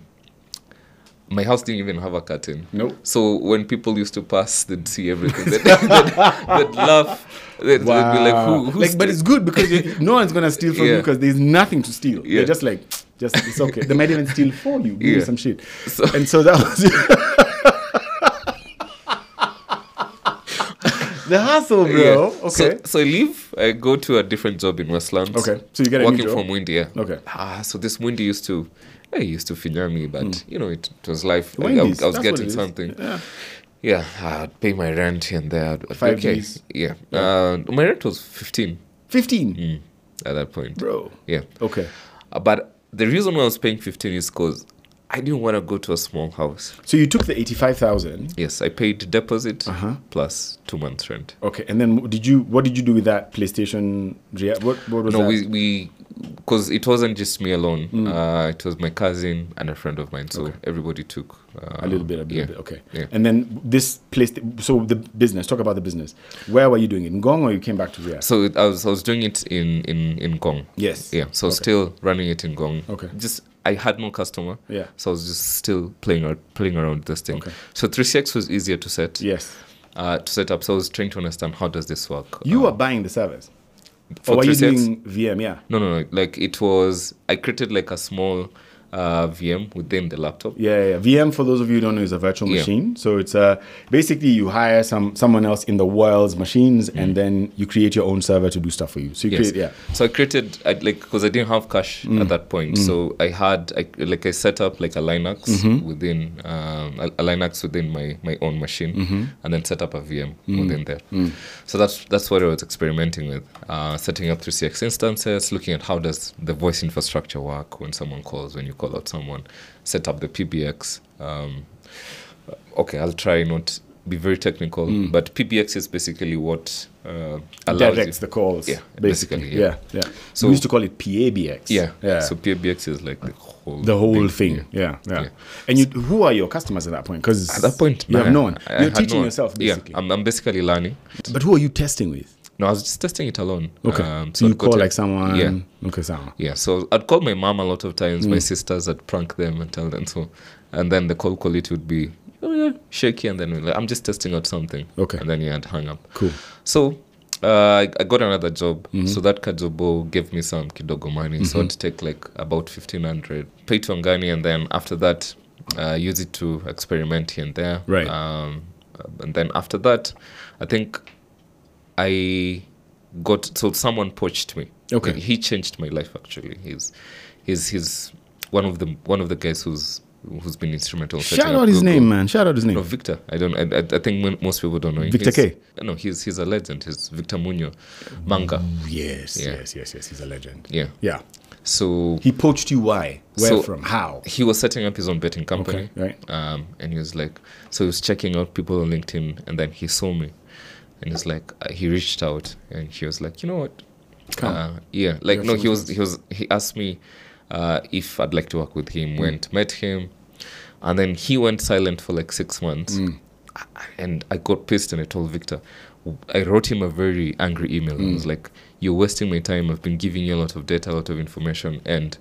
my house didn't even have a curtain. Nope. So when people used to pass, they'd see everything. They'd, they'd, they'd laugh. They'd, they'd be like, "Who?" Who's like, but it's good because you, no one's gonna steal from you Yeah. because there's nothing to steal. Yeah. They're just like, just it's okay. They might even steal for you, give you Yeah. some shit. So- and so that was the hustle, bro. Yeah. Okay. So, so I leave. I go to a different job in Westlands. Okay. So you get a new working job? from Windy. Yeah. Okay. Ah, so this Windy used to, I used to finger me, but you know, it, it was life. I, I, Wendy's, I was that's what getting it is. something. Yeah. Yeah, I'd pay my rent here and there. I'd- I'd be Five okay. Gs. Yeah. Uh, my rent was fifteen Fifteen, mm, at that point. bro. Yeah. Okay. Uh, but the reason why I was paying fifteen is because I didn't want to go to a small house. So you took the eighty-five thousand. Yes, I paid deposit Uh-huh. plus two months rent. Okay, and then did you? What did you do with that PlayStation? Rea- What what was No, that? we we because it wasn't just me alone. Uh, it was my cousin and a friend of mine. So Okay. everybody took uh, A little bit, a little yeah. bit. Okay. Yeah. And then this place. So the business. Talk about the business. Where were you doing it? In Ngong, or you came back to Riyadh? So it, I was I was doing it in in in Gong. Yes. Yeah. So Okay. still running it in Gong. Okay. Just I had no customer. Yeah. So I was just still playing out, playing around with this thing. Okay. So three C X was easier to set. Yes. Uh, to set up. So I was trying to understand how does this work. You um, were buying the servers? for Or were you three C X? doing V M? Yeah. No, no, no. Like it was, I created like a small uh, V M within the laptop. Yeah, yeah, yeah. V M, for those of you who don't know, is a virtual Yeah. machine. So it's uh, basically you hire some someone else in the world's machines, and then you create your own server to do stuff for you. So you Yes. create, yeah. So I created, I, like, because I didn't have cash at that point. So I had, I, like, I set up like a Linux within, um, a, a Linux within my, my own machine, and then set up a V M within there. So that's that's what I was experimenting with, uh, setting up three C X instances, looking at how does the voice infrastructure work when someone calls, when you call out someone, set up the P B X. Um, okay, I'll try not be very technical, but P B X is basically what uh, allows Directs you, the calls. Yeah, basically. basically, Yeah, yeah. yeah. So- we used to call it P A B X. Yeah. yeah. So P B X is like the whole the whole thing. Yeah, yeah. Yeah. And you, who are your customers at that point? Because At that point, you have man, no one. I- I You're had teaching no one. yourself basically. Yeah, I'm, I'm basically learning. But who are you testing with? No, I was just testing it alone. Okay. Um, so you I'd go call to- like someone. Yeah. Okay, someone. Yeah. So I'd call my mom a lot of times. Mm. My sisters, I'd prank them and tell them so, and then the call quality would be oh yeah shaky, and then we're like, I'm just testing out something. Okay. And then yeah, I'd hang up. Cool. So uh, I, I got another job. Mm-hmm. So that kajobo gave me some kidogo money. So I'd take like about fifteen hundred, pay to Angani, and then after that, uh, use it to experiment here and there. Right. Um, and then after that, I think I got so someone poached me. Okay. Like, he changed my life actually. He's he's he's one of the one of the guys who's who's been instrumental. in Shout setting out up his Google. name, man. Shout out his name. No, Victor. I don't. I, I I think mon- most people don't know him. Victor He's- K? No, he's he's a legend. He's Victor Muñoz, manga. Yes, Yeah. yes, yes, yes. He's a legend. Yeah. Yeah. So He poached you. Why? Where So- from? How? he was setting up his own betting company. Okay, right. Um, and he was like, so he was checking out people on LinkedIn, and then he saw me, and he's like, uh, he reached out, and he was like, you know what? Come. Uh, yeah, like have no, some he was sense. he was he asked me uh, if I'd like to work with him. Went met him, and then he went silent for like six months, and I got pissed, and I told Victor. I wrote him a very angry email. I was like, "You're wasting my time. I've been giving you a lot of data, a lot of information, and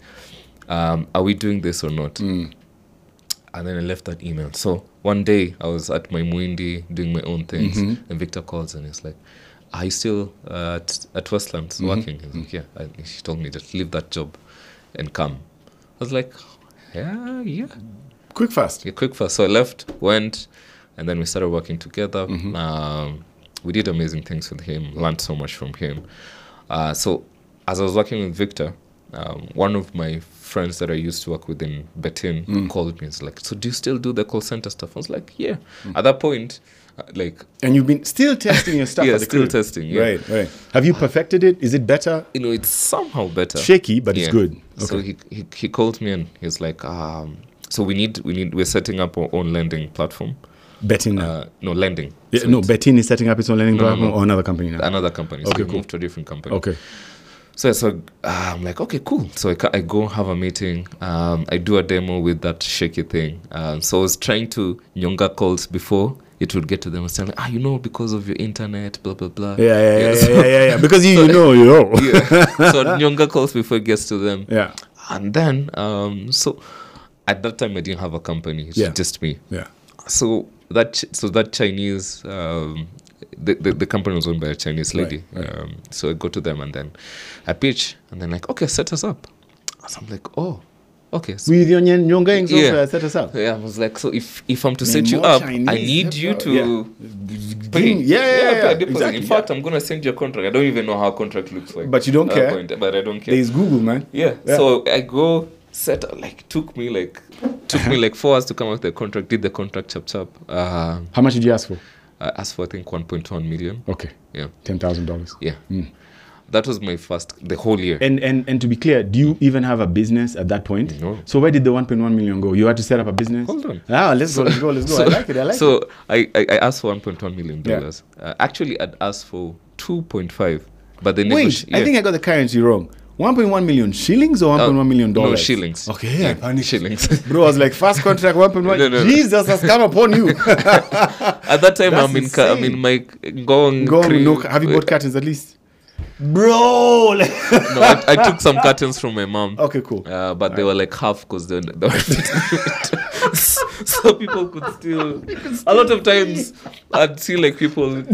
um, are we doing this or not?" And then I left that email. So one day I was at my Muindi doing my own things, and Victor calls and he's like, "Are you still uh, at, at Westlands working?" He's like, "Yeah." And he told me just leave that job and come. I was like, "Yeah, yeah." Quick, fast. Yeah, quick fast. So I left, went, and then we started working together. Um, we did amazing things with him, learned so much from him. Uh, so as I was working with Victor, um, one of my friends that I used to work with in Betin called me. It's like, so do you still do the call center stuff? I was like, yeah. At that point, uh, like, And you've been still testing your stuff. Yeah, at the still crib. testing, yeah. Right, right. Have you perfected it? Is it better? you know, it's somehow better. Shaky, but it's Yeah. good. So Okay. he, he he called me and he's like, um, so we need we need we're setting up our own lending platform. Betting now. Uh, no lending. Yeah, So no, it's Betin is setting up its own lending No, no, platform no. or another company now. another company. So Okay, we cool. moved to a different company. Okay. So so uh, I'm like, okay, cool. So I, ca- I go have a meeting. Um, I do a demo with that shaky thing. Um, so I was trying to nyonga calls before it would get to them and say, like, ah, you know, because of your internet, blah blah blah. Yeah, yeah, yeah, so- yeah, yeah, yeah. Because you, you know, you know. yeah. So nyonga calls before it gets to them. Yeah. And then, um, so at that time I didn't have a company. It's Yeah. just me. Yeah. So that Ch- so that Chinese um, the, the the company was owned by a Chinese lady. Right, right. Um, so I go to them and then I pitch and then like, okay, set us up. So I'm like, oh, okay. So, With your Nyan- Nyonga software, Yeah. set us up. yeah, I was like, so if if I'm to Man, set you more up, I Chinese, need yeah, you bro. to Yeah. pay. Yeah, yeah, yeah, pay a deposit. exactly, In fact, yeah. I'm gonna send you a contract. I don't even know how a contract looks like. But you don't at that care. point, but I don't care. There's Google, man. Yeah. Yeah. So I go set like took me like took me like four hours to come up with the contract. Did the contract chop chop. Uh, How much did you ask for? I asked for I think one point one million. Okay. Yeah. ten thousand dollars. Yeah. That was my first the whole year. And, and and to be clear, do you even have a business at that point? No. So where did the one point one million go? You had to set up a business? Hold on. Ah, let's go, let's go, let's go. So, I like it, I like so it. I, I I asked for one point one million Yeah. dollars. Uh, actually, I'd asked for two point five, but they Wait, negoti- I yeah. think I got the currency wrong. one point one million shillings or one point one million dollars? No, shillings. Okay, Yeah, I panicked. shillings. Bro, I was like, fast contract one point one. No, no, no. Jesus has come upon you. At that time, That's I'm in ca- I'm insane. in my gong. Go on, crib. no, have you bought curtains at least? Bro! Like- No, I, I took some curtains from my mom. okay, cool. Uh, but they were like half because they, they were so people could still. A lot of times, I'd see like people.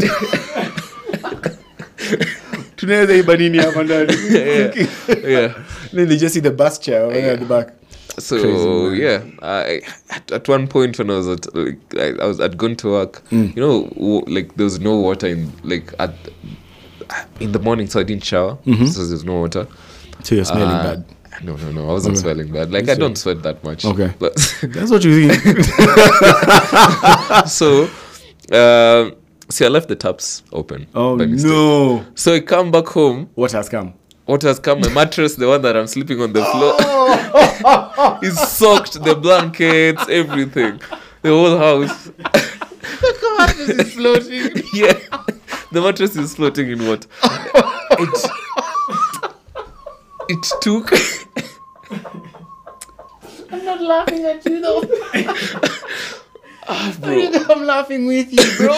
Tunaweza iba nini hapa ndani? yeah, yeah. Then they just see the bus chair over there at the back. So Crazy, man. yeah, I at, at one point when I was at like I, I was I'd gone to work, Mm. you know, w- like there was no water in like at in the morning, so I didn't shower, Mhm. so there's no water. So you're smelling Uh, bad. No, no, no, I wasn't Okay. smelling bad. Like You I don't sweat that much. Okay. but That's what you think. so, uh, see, I left the taps open. Oh by mistake. no! So I come back home. What has come? What has come? My mattress, the one that I'm sleeping on the floor, is soaked. The blankets, everything, the whole house. The mattress is floating. Yeah, the mattress is floating in what? It, it took. I'm not laughing at you though. Ah, bro. I'm laughing with you, bro.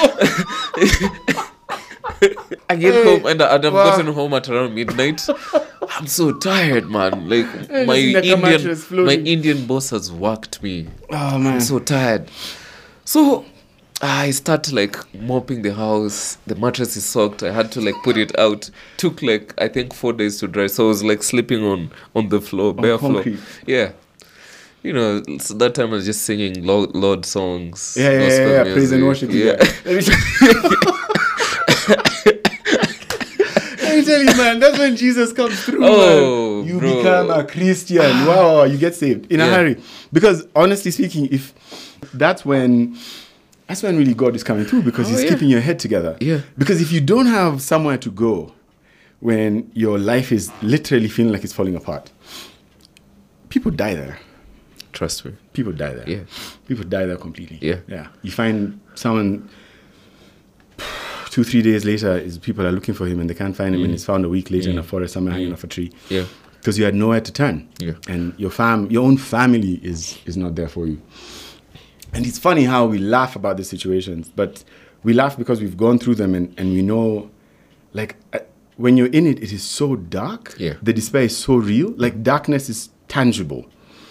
I get Hey, home and, I, and I've wow. gotten home at around midnight. I'm so tired, man. Like Hey, my listen, like a Indian, mattress my floating. Indian boss has worked me. Oh man. I'm so tired. So I start like mopping the house. The mattress is soaked. I had to like put it out. Took like I think four days to dry. So I was like sleeping on on the floor, bare floor. concrete. Yeah. You know, so that time I was just singing Lord, Lord songs. Yeah, yeah, yeah, gospel yeah. Praise and music. worship. You Yeah. guys. Let me tell- Let me tell you, man. That's when Jesus comes through. Oh, man. You bro. become a Christian. Wow, you get saved in a Yeah. hurry. Because honestly speaking, if that's when that's when really God is coming through, because Oh, He's yeah. keeping your head together. Yeah. Because if you don't have somewhere to go when your life is literally feeling like it's falling apart, people die there. Trust me. People die there. Yeah. People die there completely. Yeah. Yeah. You find someone two, three days later is people are looking for him and they can't find him, and he's found a week later in a forest somewhere hanging off a tree. Yeah. Because you had nowhere to turn. Yeah. And your fam your own family is is not there for you. And it's funny how we laugh about these situations, but we laugh because we've gone through them, and, and we know, like, uh, when you're in it, it is so dark. Yeah. The despair is so real. Like, darkness is tangible.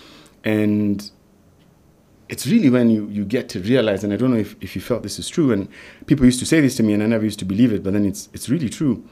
And it's really when you, you get to realize, and I don't know if, if you felt this is true, and people used to say this to me and I never used to believe it, but then it's it's really true.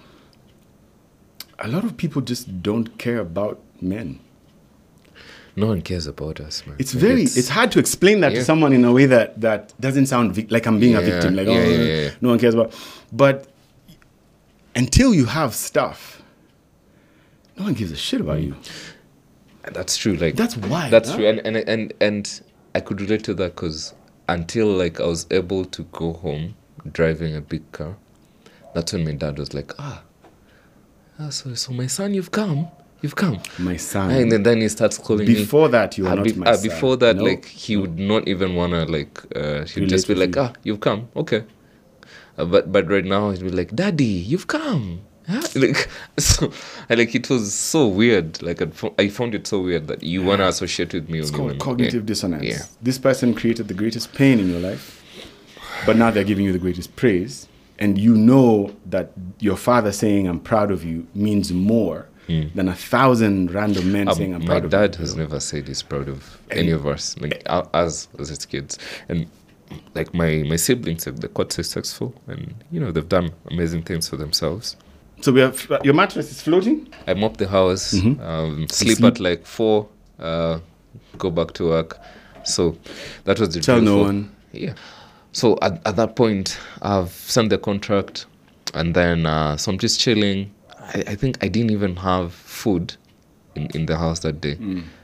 A lot of people just don't care about men. No one cares about us, man. It's Like, very, it's, hard to explain that Yeah. to someone in a way that, that doesn't sound vic- like I'm being a Yeah, victim. Like, yeah, oh, yeah, yeah. no one cares about. But until you have stuff, no one gives a shit about you. That's true. Like That's why. That's huh? true, and and and and I could relate to that because until like I was able to go home driving a big car, that's when my dad was like, ah, ah so so my son, you've come, you've come, My son. and then, then he starts calling me. Before that, you were Ah, not be- my ah, son. before that, No. like he would not even wanna like uh, he'd Relate just be with like, you. ah, you've come, okay. Uh, but but right now he'd be like, Daddy, you've come. Huh? Like so, I, like it was so weird. Like I'd fo- I found it so weird that you wanna associate with me. It's only called when- cognitive yeah. dissonance. Yeah. This person created the greatest pain in your life, but now they're giving you the greatest praise. And you know that your father saying, I'm proud of you, means more than a thousand random men Um, saying, I'm my proud of dad you. has never said he's proud of any of us, like uh, us as his kids, and like my my siblings, like, they're quite successful, and you know they've done amazing things for themselves. So we have, your mattress is floating? I mop the house, um, sleep, sleep. at like four, uh, go back to work. So that was the Tell drill no for- one. Yeah. So at, at that point, I've signed the contract, and then uh, so I'm just chilling. I, I think I didn't even have food in, in the house that day.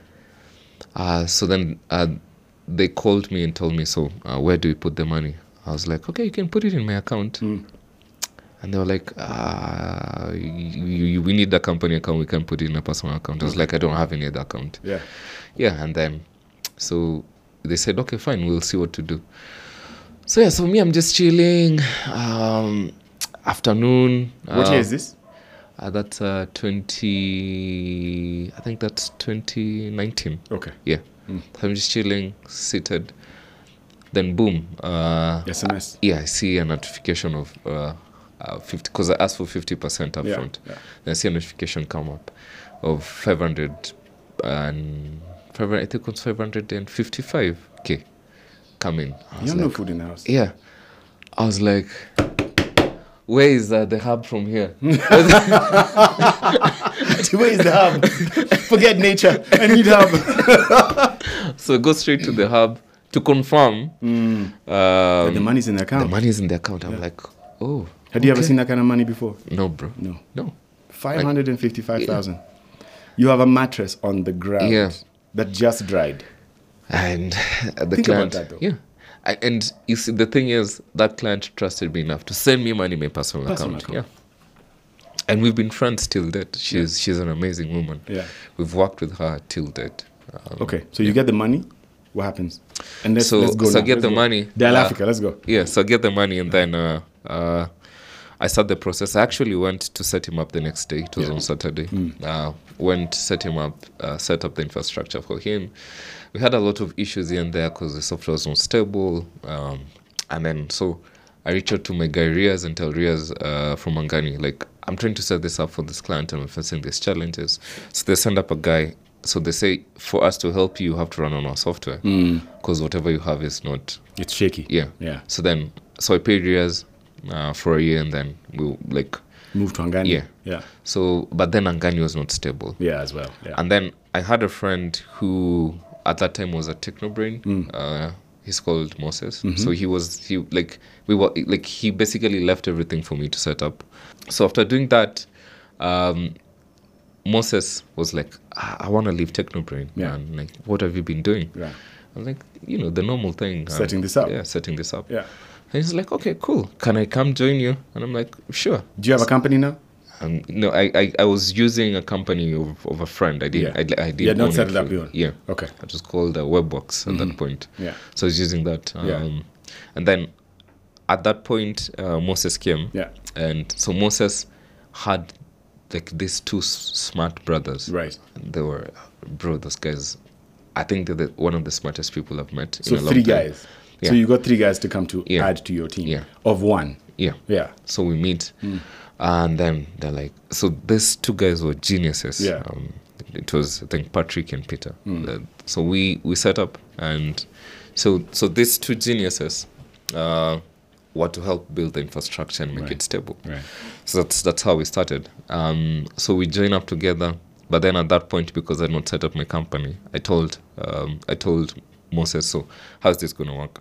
Uh, so then uh, they called me and told me, so uh, where do we put the money? I was like, okay, you can put it in my account. And they were like, uh, you, you, we need the company account. We can't put it in a personal account. I was like, I don't have any other account. Yeah. Yeah, and then, so they said, okay, fine, we'll see what to do. So yeah, so me, I'm just chilling. Um, afternoon. What uh, year is this? Uh, that's uh, twenty, I think that's twenty nineteen. Okay. Yeah. So I'm just chilling, seated. Then boom. Uh, S M S. yeah, I see a notification of uh, uh, fifty, because I asked for fifty percent up Yeah, front. yeah. Then I see a notification come up of five hundred and five hundred, I think it was five hundred fifty-five k come in. I You was have no like, food in the house. yeah. I was like, where is uh, the hub from here? Where is the hub? Forget nature. I need hub. So go straight to the hub to confirm. Mm. Um, The money's in the account. the money is in the account. I'm like, oh. Have you ever okay. seen that kind of money before? No, bro. No. No. five hundred fifty-five thousand. You have a mattress on the ground Yeah. that just dried. And the Think about client, that, though. yeah. I, and you see, the thing is, that client trusted me enough to send me money in my personal, Personal account. account. Yeah. And we've been friends till date. She's she's an amazing woman. Yeah. We've worked with her till date. Um, Okay, so you get the money. What happens? And let's, So- let's go so I now. get Let's the go. money. Dial Uh, Africa, let's go. Yeah, so I get the money and then uh, uh, I start the process. I actually went to set him up the next day. It was Yeah. on Saturday. Mm. Uh, went, set him up, uh, set up the infrastructure for him. We had a lot of issues here and there because the software was not stable. Um, and then, so I reached out to my guy Riaz and tell Riaz uh, from Mangani, like, I'm trying to set this up for this client and I'm facing these challenges. So they send up a guy. So they say, for us to help you, you have to run on our software because whatever you have is not, It's shaky. yeah. Yeah. So then, so I paid Riaz uh, for a year and then we like, Move to Angani. Yeah. Yeah. so, but then Angani was not stable. Yeah, as well. Yeah. And then I had a friend who at that time was a Technobrain. Mm. Uh, he's called Moses. Mhm. So he was, he like, we were, like, he basically left everything for me to set up. So after doing that, um, Moses was like, I, I want to leave Technobrain. Yeah. And like, what have you been doing? Yeah. I was like, you know, the normal thing. um, Setting this up. Yeah, setting this up. Yeah. And he's like, okay, cool. Can I come join you? And I'm like, sure. Do you have a company now? Um, no, I, I, I was using a company of, of a friend. I didn't. Yeah. I, I didn't. You had not own set it up fully. your own? Yeah. Okay. It was called uh, Webbox at that point. Yeah. So I was using that. Um, Yeah. And then at that point, uh, Moses came. Yeah. And so Moses had like these two s- smart brothers. Right. They were, bro, those guys, I think they're the, one of the smartest people I've met. So in a long three time. guys. Yeah. So you got three guys to come to Yeah. add to your team. Yeah. Of one. Yeah. Yeah. So we meet, Mm. and then they're like, so these two guys were geniuses. Yeah. Um, it was, I think, Patrick and Peter. Mm. Uh, so we we set up, and so so these two geniuses uh, were to help build the infrastructure and make Right. it stable. Right. So that's that's how we started. Um, so we joined up together, but then at that point, because I had not set up my company, I told um, I told Moses, so how's this going to work?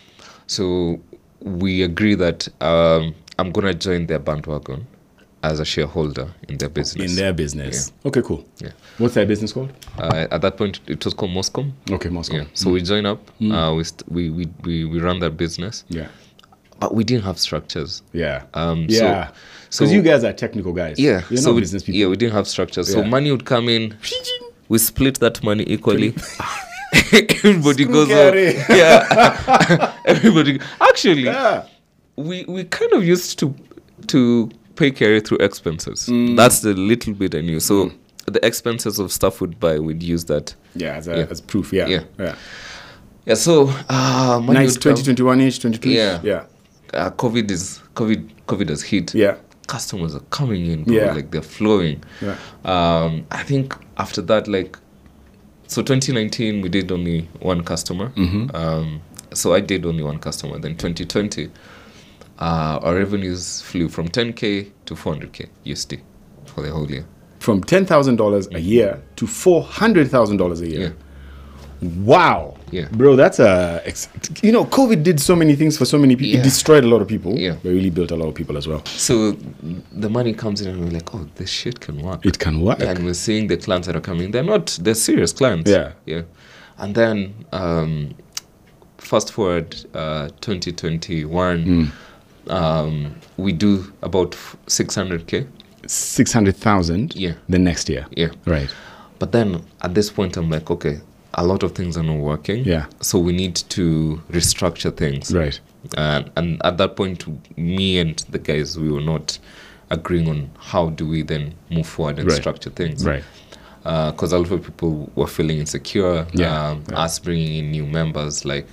So we agree that um, I'm going to join their bandwagon as a shareholder in their business. In their business. Okay, cool. Yeah. What's their business called? Uh, at that point, it was called Moscom. Okay, Moscow. Yeah. So we join up. Mm. Uh, we, st- we we we we run their business, Yeah. but we didn't have structures. Yeah. Um, yeah. So, Because so you guys are technical guys. yeah. You're so not we, business people. Yeah, we didn't have structures. So Yeah. money would come in. We split that money equally. Everybody Screw goes carry. out. Yeah. Everybody. Actually, Yeah. we we kind of used to to pay carry through expenses. That's the little bit I knew. So the expenses of stuff we'd buy, we'd use that. Yeah, as, a, Yeah. as proof. Yeah. Yeah. Yeah. Yeah. So uh, money Nice would come. twenty twenty-one-ish, twenty-two-ish. Yeah. Yeah. Uh, COVID is COVID. COVID has hit. Yeah. Customers are coming in. Bro, Yeah. Like they're flowing. Yeah. Um, I think after that, like, so twenty nineteen we did only one customer. Mhm. Um, so I did only one customer. Then twenty twenty, uh, our revenues flew from ten k to four hundred k U S D for the whole year. From ten thousand dollars a year to four hundred thousand dollars a year. Yeah. Wow. Yeah. Bro, that's a. Ex- you know, COVID did so many things for so many people. Yeah. It destroyed a lot of people. Yeah. But really built a lot of people as well. So the money comes in and we're like, oh, this shit can work. It can work. And we're seeing the clients that are coming. They're not, they're serious clients. Yeah. Yeah. And then um, fast forward uh, twenty twenty-one, Mm. um, we do about six hundred k. six hundred thousand Yeah. the next year. Yeah. Right. But then at this point, I'm like, okay, a lot of things are not working. Yeah. So we need to restructure things. Right. And, and at that point, me and the guys, we were not agreeing on how do we then move forward and Right. structure things. Right. Because a lot of people were feeling insecure. Yeah, Um, yeah. Us bringing in new members, like,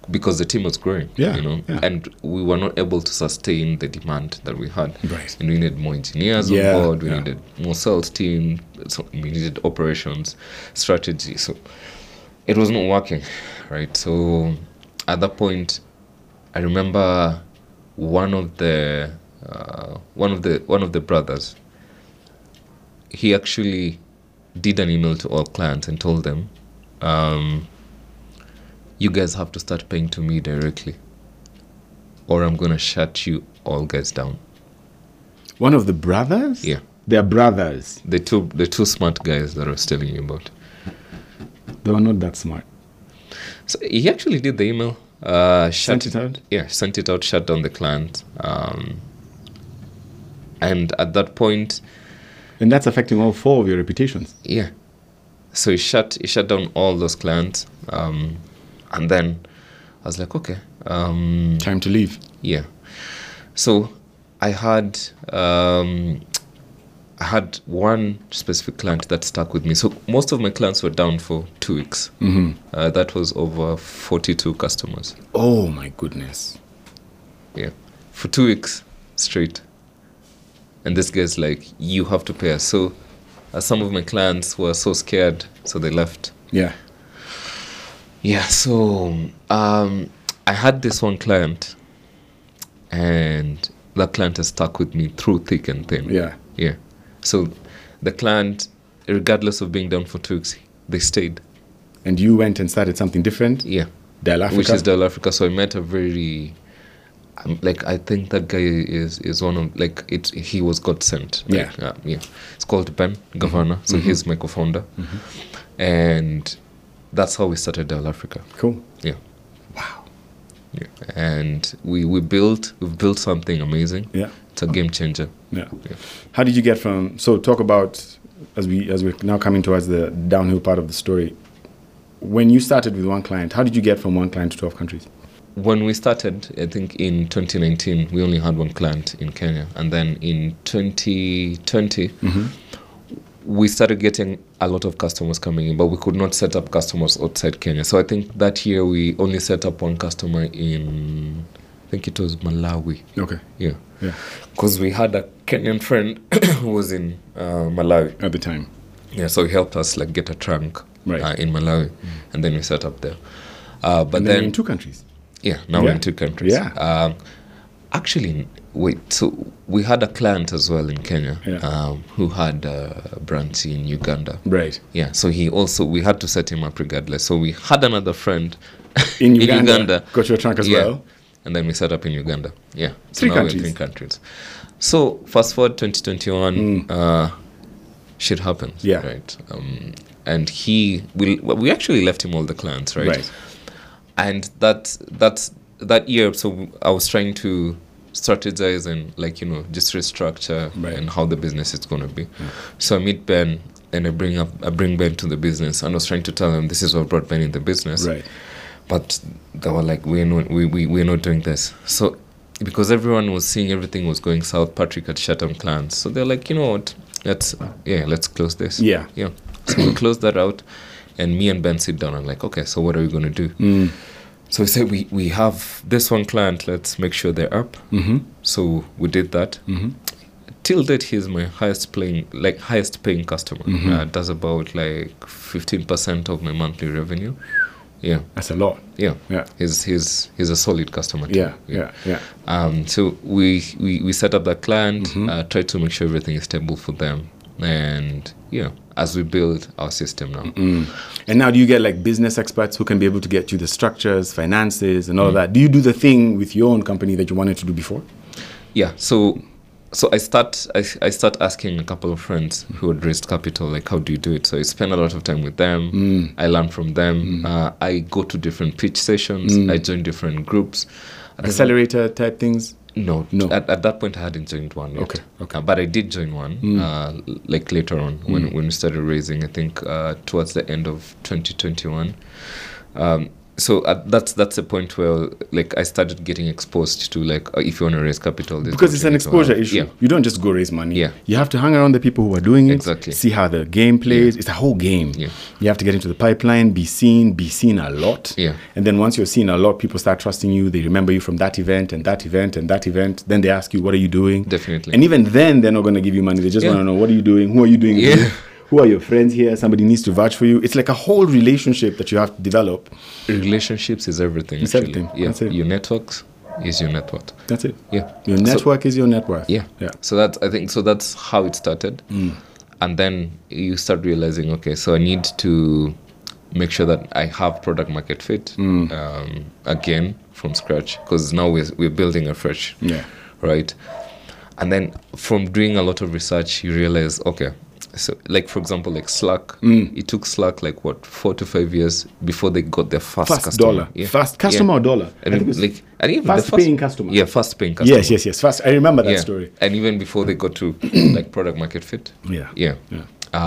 because the team was growing, Yeah, you know, yeah. and we were not able to sustain the demand that we had. Right. And we needed more engineers Yeah, on board. We yeah. needed more sales team. So we needed operations, strategy. So it was not working, right? So at that point, I remember one of the uh, one of the one of the brothers. He actually did an email to all clients and told them, um, you guys have to start paying to me directly, or I'm going to shut you all guys down. One of the brothers? Yeah. They're brothers. The two the two smart guys that I was telling you about. They were not that smart. So he actually did the email. Uh, shut, Sent it out? Yeah, sent it out, shut down the client. Um, and at that point, And that's affecting all four of your reputations. yeah. So he shut he shut down all those clients. Um, and then I was like, okay. Um, Time to leave. Yeah. So I had um, I had one specific client that stuck with me. So most of my clients were down for two weeks. Mm-hmm. Uh, that was over forty-two customers. Oh, my goodness. Yeah. For two weeks straight. And this guy's like, you have to pay us. So uh, some of my clients were so scared, so they left. Yeah. Yeah, so um, I had this one client, and that client has stuck with me through thick and thin. Yeah. Yeah. So the client, regardless of being down for two weeks, they stayed. And you went and started something different? Yeah. Dial Africa? Which is Dial Africa. So I met a very, um, like, I think that guy is is one of, like, it. he was God sent. Like, Yeah. Uh, yeah. It's called Ben Governor. So Mm-hmm. he's my co-founder. Mm-hmm. And that's how we started Dial Africa. Cool. Yeah. Wow. Yeah. And we, we built, we've built something amazing. Yeah. It's a game changer. Yeah. Yeah. How did you get from, so talk about, as, we, as we're now coming towards the downhill part of the story, when you started with one client, how did you get from one client to twelve countries? When we started, I think in twenty nineteen, we only had one client in Kenya. And then in twenty twenty, Mm-hmm. we started getting a lot of customers coming in, but we could not set up customers outside Kenya. So I think that year we only set up one customer in, I think it was Malawi. Okay. Yeah. Yeah. Because we had a Kenyan friend who was in uh, Malawi. At the time. Yeah, so he helped us like get a trunk Right. uh, in Malawi, and then we set up there. Uh, but And then, then in two countries. yeah, now we're in two countries. Yeah. Um, actually, wait. So we had a client as well in Kenya, Yeah. um, who had a branch in Uganda. Right. Yeah. So he also we had to set him up regardless. So we had another friend In Uganda, got your trunk as yeah. well? And then we set up in Uganda. Yeah. So Three now countries. we're in three countries. So fast forward twenty twenty-one, uh, shit happens. Mm. Yeah. Right. Um, and he we well, we actually left him all the clients, right? Right. And that that's that year. So I was trying to strategize and like you know just restructure Right. and how the business is going to be. So I meet Ben and I bring up I bring Ben to the business, and I was trying to tell him this is what brought Ben in the business. Right. But they were like, we're not, we, we, we're not doing this. So, because everyone was seeing everything was going south, Patrick had shut down clients. So they're like, you know what, let's, yeah, let's close this. Yeah. Yeah. So we closed that out, and me and Ben sit down and like, okay, so what are we going to do? Mm. So we said, we, we have this one client, let's make sure they're up. Mm-hmm. So we did that. Mm-hmm. Till date, he's my highest paying, like highest paying customer. Mhm. Uh, does about like fifteen percent of my monthly revenue. Yeah. That's a lot. Yeah. Yeah. He's he's he's a solid customer. too. Yeah. Yeah. Yeah. Um. So we we, we set up that client. Mhm. Uh, try to make sure everything is stable for them, and yeah, as we build our system now. Mm. And now, do you get like business experts who can be able to get you the structures, finances, and all Mm. that? Do you do the thing with your own company that you wanted to do before? Yeah. So. So I start I, I start asking a couple of friends who had raised capital, like, how do you do it? So I spend a lot of time with them. Mm. I learn from them. Mm. Uh, I go to different pitch sessions. Mm. I join different groups. Accelerator type things? No, No. At, at that point, I hadn't joined one yet. Okay, okay. Uh, but I did join one, Mm. uh, l- like later on when, when we started raising. I think uh, towards the end of twenty twenty-one. Um, so uh, that's that's the point where like I started getting exposed to like uh, if you want to raise capital, this is Because what it's you an need to exposure have. issue. Yeah, You don't just go raise money. Yeah. You have to hang around the people who are doing it. Exactly. See how the game plays. It's a whole game. Yeah. You have to get into the pipeline, be seen, be seen a lot. Yeah. And then once you're seen a lot, people start trusting you. They remember you from that event and that event and that event. Then they ask you, what are you doing? Definitely. And even then, they're not going to give you money. They just Yeah. want to know, what are you doing? Who are you doing? it Yeah. with? Who are your friends here? Somebody needs to vouch for you. It's like a whole relationship that you have to develop. relationships is everything. It's actually. everything. Yeah, That's it. your networks is your net worth. That's it. Yeah, Your So- network is your net worth. Yeah. Yeah. So that's I think so that's how it started. And then you start realizing, okay, so I need to make sure that I have product market fit um, again from scratch, because now we're, we're building afresh. Yeah. Right. And then from doing a lot of research, you realize, okay, so like for example, like Slack, it took Slack like what four to five years before they got their first, Fast customer. dollar. Yeah. Fast customer Yeah. or dollar? And I think it- it's like and even fast the paying customer. Yeah, fast paying customer. Yes, yes, yes. Fast. I remember that yeah. story. And even before they got to like product market fit. Yeah. Yeah. Yeah.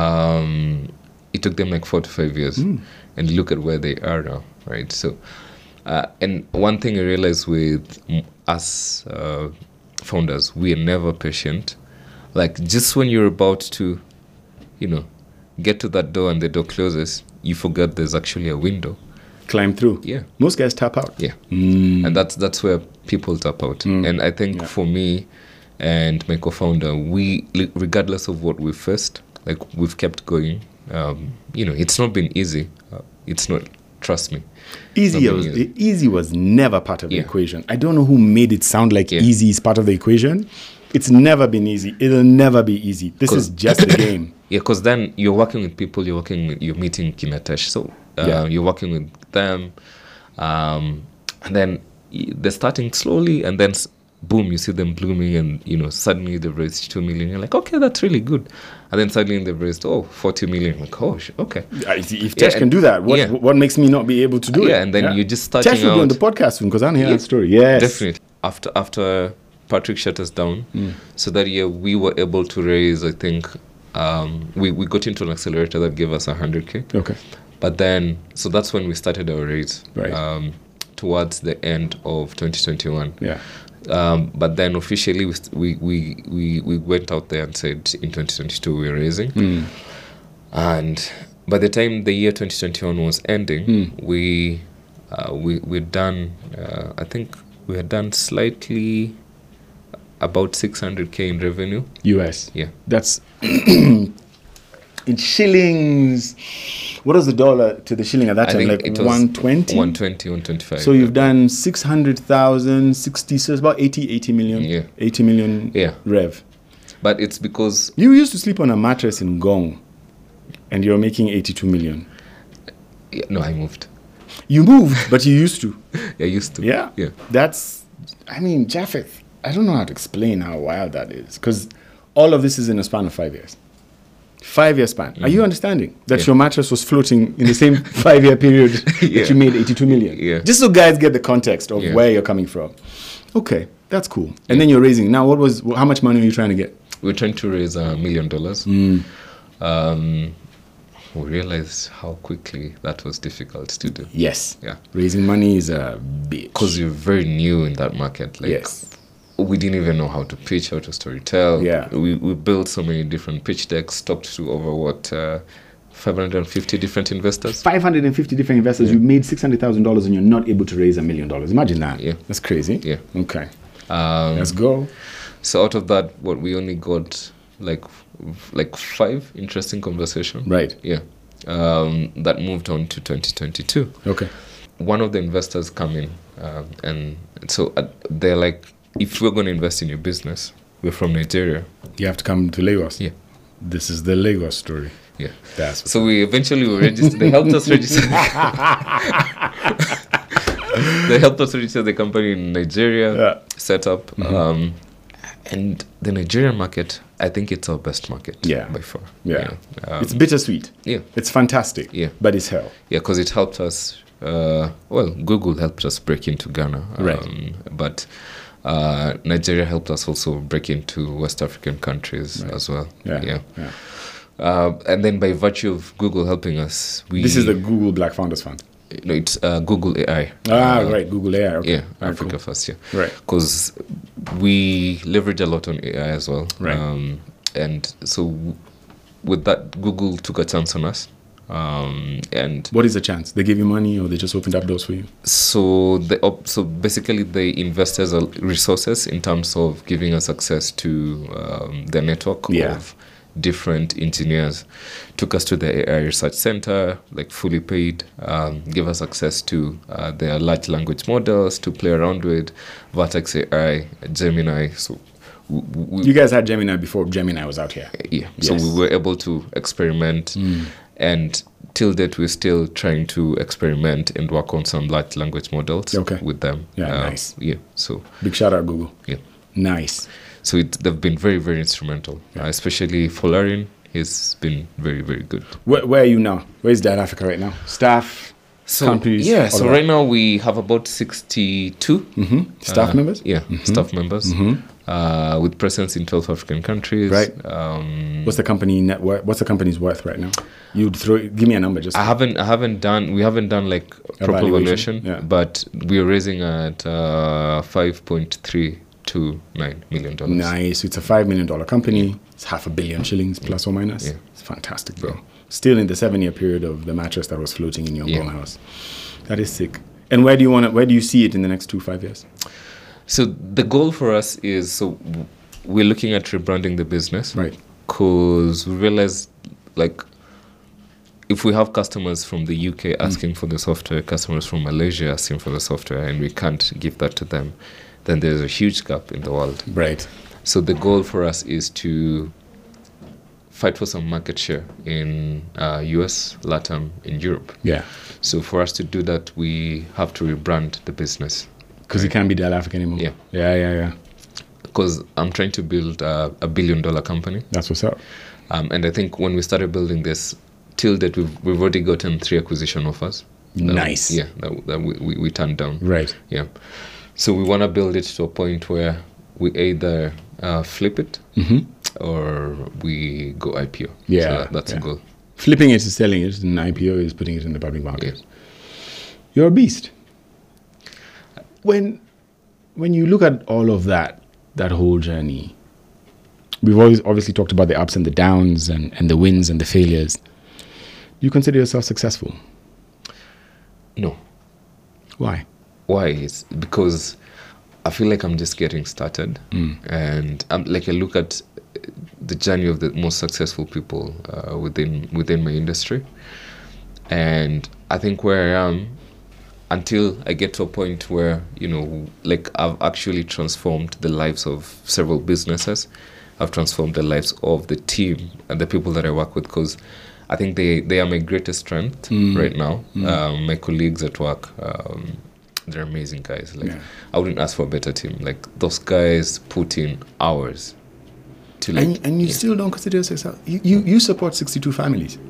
Um, it took them like four to five years, Mm. and look at where they are now, right? So, uh, and one thing I realized with m- us uh, founders, we are never patient. Like just when you're about to, you know, get to that door and the door closes, you forget there's actually a window. Climb through. Yeah. Most guys tap out. Yeah. Mm. And that's that's where people tap out. And I think Yeah. for me and my co-founder, we, li- regardless of what we faced, like we've kept going. Um, you know, it's not been easy. Uh, it's not. Trust me. Easy Not was, been easy. easy was never part of the Yeah. equation. I don't know who made it sound like Yeah. easy is part of the equation. It's never been easy. It'll never be easy. This is 'Cause- just a game. Yeah, because then you're working with people. You're working with. You're meeting Kinetesh. So uh, Yeah. you're working with them, um, and then y- they're starting slowly, and then s- boom, you see them blooming, and you know suddenly they've raised two million. You're like, okay, that's really good. And then suddenly they've raised oh forty million. Like, oh, sh- okay. I see, If Yeah, Tesh can and- do that, what yeah. what makes me not be able to do it? Yeah, and then you're just starting Tesh will be on out- the podcast soon because I don't hear Yeah, that story. Yes. Definitely. After after Patrick shut us down, so that year we were able to raise. I think um, we we got into an accelerator that gave us a hundred k. Okay. But then, so that's when we started our raise. Right. Um, towards the end of twenty twenty-one. Yeah. Um, but then officially we, st- we we we we went out there and said in twenty twenty-two we're raising. Mm. And by the time the year twenty twenty-one was ending, Mm. we uh, we we'd done. Uh, I think we had done slightly about six hundred k in revenue. U S. Yeah. That's in shillings. What was the dollar to the shilling at that I time? think Like it was one twenty? one twenty, one twenty-five. So you've done six hundred thousand, sixty, so it's about eighty, eighty million. Yeah. eighty million Yeah. rev. But it's because You used to sleep on a mattress in Gong and you're making eighty-two million. yeah, no, I moved. You moved, but you used to. I used to. Yeah. Yeah. That's, I mean, Japheth, I don't know how to explain how wild that is because all of this is in a span of five years. Five year span. Are you understanding that Yeah. your mattress was floating in the same five year period Yeah. that you made eighty-two million? Yeah. Just so guys get the context of Yeah. where you're coming from. Okay, that's cool. And then you're raising. Now, what was, how much money are you trying to get? We're trying to raise a million dollars. Mm. Um, we realized how quickly that was difficult to do. Yes. Yeah. Raising money is a bitch. Because you're very new in that market. Like, Yes. we didn't even know how to pitch, how to storytell. Yeah. We, we built so many different pitch decks, talked to over what, uh, five hundred fifty different investors. five hundred fifty different investors. You made six hundred thousand dollars and you're not able to raise a million dollars. Imagine that. Yeah. That's crazy. Yeah. Okay. Um, Let's go. so out of that, what we only got like f- like five interesting conversations. Right. Yeah. Um, that moved on to twenty twenty-two. Okay. One of the investors come in, um, and so uh, they're like, if we're going to invest in your business, we're from Nigeria. You have to come to Lagos. Yeah. This is the Lagos story. Yeah. That's So we eventually were registered. They helped us register. They helped us register the company in Nigeria, Yeah. set up. Um, and the Nigerian market, I think it's our best market Yeah. by far. Yeah. Um, It's bittersweet. yeah. It's fantastic. Yeah. But it's hell. Yeah, because it helped us. Uh, well, Google helped us break into Ghana, um, Right. but uh, Nigeria helped us also break into West African countries Right. as well. Yeah. yeah. yeah. Uh, and then by virtue of Google helping us, we This is the Google Black Founders Fund. no, it's uh, Google A I. Ah, uh, right. Google A I. Okay. Yeah, Right, Africa cool. first, yeah. Right. Because we leverage a lot on A I as well. Right. Um, and so w- with that, Google took a chance on us. Um, and What is the chance? They give you money or they just opened up doors for you? so the op- so basically they invested a resources in terms of giving us access to um, the network Yeah. of different engineers. Took us to the A I research center, like fully paid. Um, give us access to uh, their large language models to play around with, Vertex A I, Gemini. So w- w- You guys had Gemini before Gemini was out here. yeah, so Yes. we were able to experiment, and till date we're still trying to experiment and work on some large language models Okay. with them. Yeah, Uh, nice. Yeah, so Big shout out, Google. yeah, Nice. so it, they've been very very instrumental, uh, especially Folarin. He's been very very good. Where, where are you now? Where is Dial Africa right now? Staff, So countries? yeah, all so of right now we have about sixty-two that? Staff uh, members? Yeah, staff members uh, with presence in twelve African countries. Right. Um, What's the company net worth? What's the company's worth right now? You'd throw. Give me a number, just. I haven't I haven't done we haven't done like proper Evaluation, evaluation, yeah. but we're raising at uh, five point three two nine million dollars. Nice. It's a five million dollar company. It's half a billion shillings plus or minus. Yeah. It's fantastic, bro. Yeah. Still in the seven year period of the mattress that was floating in your Yeah. Ngoma house. That is sick. And where do you want to? Where do you see it in the next two five years? So the goal for us is so w- we're looking at rebranding the business, Right. Because we realize like if we have customers from the U K asking for the software, customers from Malaysia asking for the software, and we can't give that to them, then there's a huge gap in the world. Right. So the goal for us is to fight for some market share in uh, U S, LATAM, in Europe. Yeah. So for us to do that, we have to rebrand the business. Because it can't be Dial Africa anymore. Yeah. Yeah. Yeah. Yeah. Because I'm trying to build a, a billion dollar company. That's what's up. Um, and I think when we started building this, till that we've, we've already gotten three acquisition offers. That- Nice. Yeah, that, that we, we, we turned down. Right. Yeah. So we want to build it to a point where we either uh, flip it or we go I P O. Yeah, So that, that's yeah. a goal. Flipping it is selling it, and I P O is putting it in the public market. Yeah. You're a beast. When when you look at all of that, that whole journey, we've always obviously talked about the ups and the downs and, and the wins and the failures. Do you consider yourself successful? No. Why? Why? It's because I feel like I'm just getting started. And I'm, like I look at the journey of the most successful people uh, within within my industry. And I think where I am, until I get to a point where, you know, like I've actually transformed the lives of several businesses. I've transformed the lives of the team and the people that I work with, because I think they, they are my greatest strength right now. Um, my colleagues at work, um, they're amazing guys. Like Yeah. I wouldn't ask for a better team. Like those guys put in hours to like. And, and you yeah. still don't consider yourself successful? You, you, you support sixty-two families.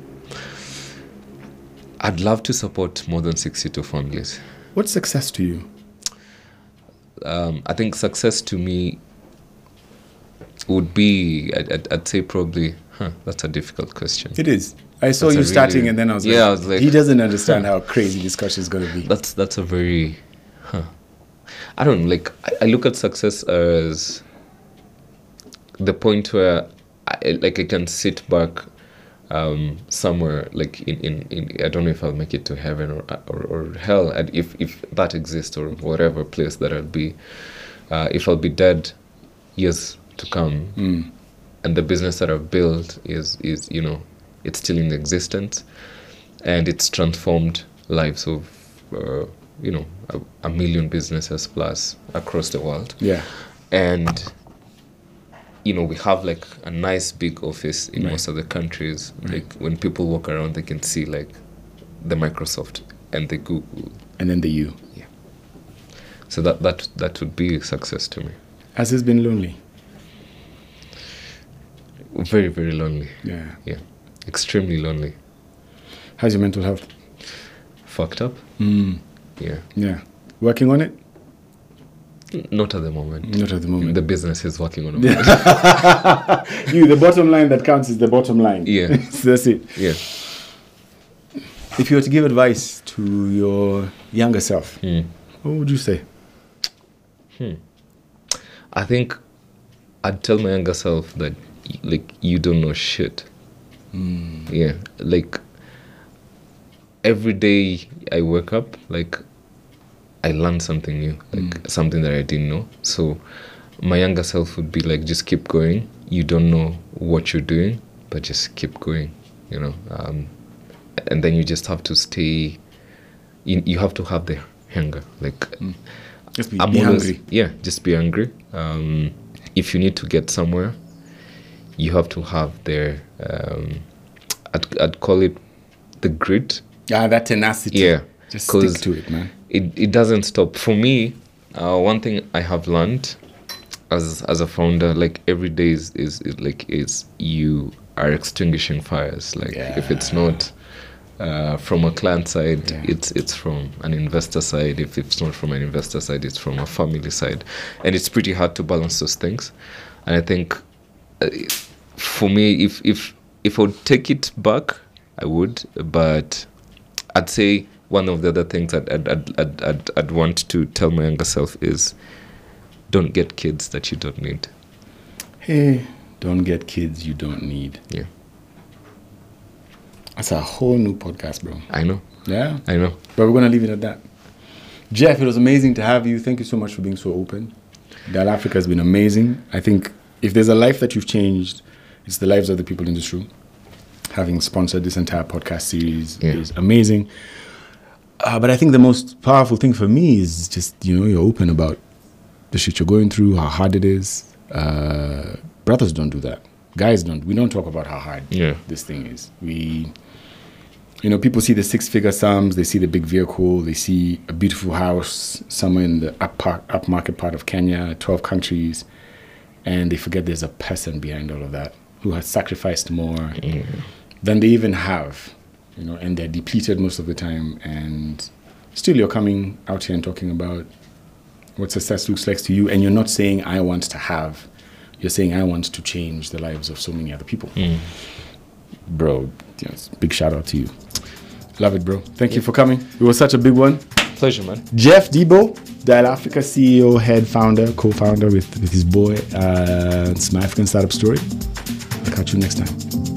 I'd love to support more than sixty-two families. What's success to you? Um, I think success to me would be, I'd, I'd, I'd say probably, huh, that's a difficult question. It is. I saw That's you a starting really- and then I was Yeah, like, I was like, he doesn't understand how crazy this question is going to be. That's that's a very, huh. I don't know, like, I, I look at success as the point where, I, like, I can sit back um, somewhere, like, in, in, in, I don't know if I'll make it to heaven or or, or hell, and if, if that exists, or whatever place that I'll be, uh, if I'll be dead years to come, and the business that I've built is, is, you know, it's still in existence, and it's transformed lives of, uh, you know, a, a million businesses plus across the world. Yeah. And, you know, we have like a nice big office in Right. most of the countries. Right. Like when people walk around, they can see like the Microsoft and the Google. And then the you. Yeah. So that, that, that would be success to me. Has this been lonely? Very, very lonely. Yeah. Yeah. Extremely lonely. How's your mental health? Fucked up. Mm. Yeah. Yeah. Working on it? Not at the moment. Not at the moment. The business is working on it. You, the bottom line that counts is the bottom line. Yeah. That's it. Yeah. If you were to give advice to your younger self, Hmm. what would you say? I think I'd tell my younger self that, like, you don't know shit. Yeah, like, every day I wake up, like, I learn something new, like something that I didn't know. So my younger self would be like, just keep going. You don't know what you're doing, but just keep going, you know. Um, and then you just have to stay, you, you have to have the hunger. Like, Just be, I'm be always, hungry. yeah, just be hungry. Um, if you need to get somewhere, you have to have the, um, I'd, I'd call it the grit. Yeah, that tenacity. Yeah, Just stick 'cause to it, man. It, it doesn't stop. For me, uh, one thing I have learned as as a founder, like every day is, is, is like is you are extinguishing fires. Like if it's not uh, from a client side, Yeah. it's it's from an investor side. If it's not from an investor side, it's from a family side, and it's pretty hard to balance those things. And I think uh, for me, if if if I would take it back, I would. But I'd say one of the other things I'd I'd, I'd, I'd, I'd, I'd want to tell my younger self is, don't get kids that you don't need. Hey, don't get kids you don't need. Yeah, That's a whole new podcast, bro. I know. Yeah? I know. But we're going to leave it at that. Jeff, it was amazing to have you. Thank you so much for being so open. Dial Africa has been amazing. I think if there's a life that you've changed, it's the lives of the people in this room. Having sponsored this entire podcast series Yeah. is amazing. Uh, but I think the most powerful thing for me is just, you know, you're open about the shit you're going through, how hard it is. Uh, brothers don't do that. Guys don't. We don't talk about how hard Yeah. this thing is. We, you know, people see the six-figure sums, they see the big vehicle, they see a beautiful house somewhere in the up part, upmarket part of Kenya, twelve countries, and they forget there's a person behind all of that who has sacrificed more than they even have, you know, and they're depleted most of the time. And still you're coming out here and talking about what success looks like to you, and you're not saying, I want to have. You're saying, I want to change the lives of so many other people. Bro, yes, big shout out to you. Love it, bro. Thank you for coming. It was such a big one. Pleasure, man. Jeff Debo, Dial Africa C E O, head founder, co-founder with, with his boy. Uh, it's my African startup story. I'll catch you next time.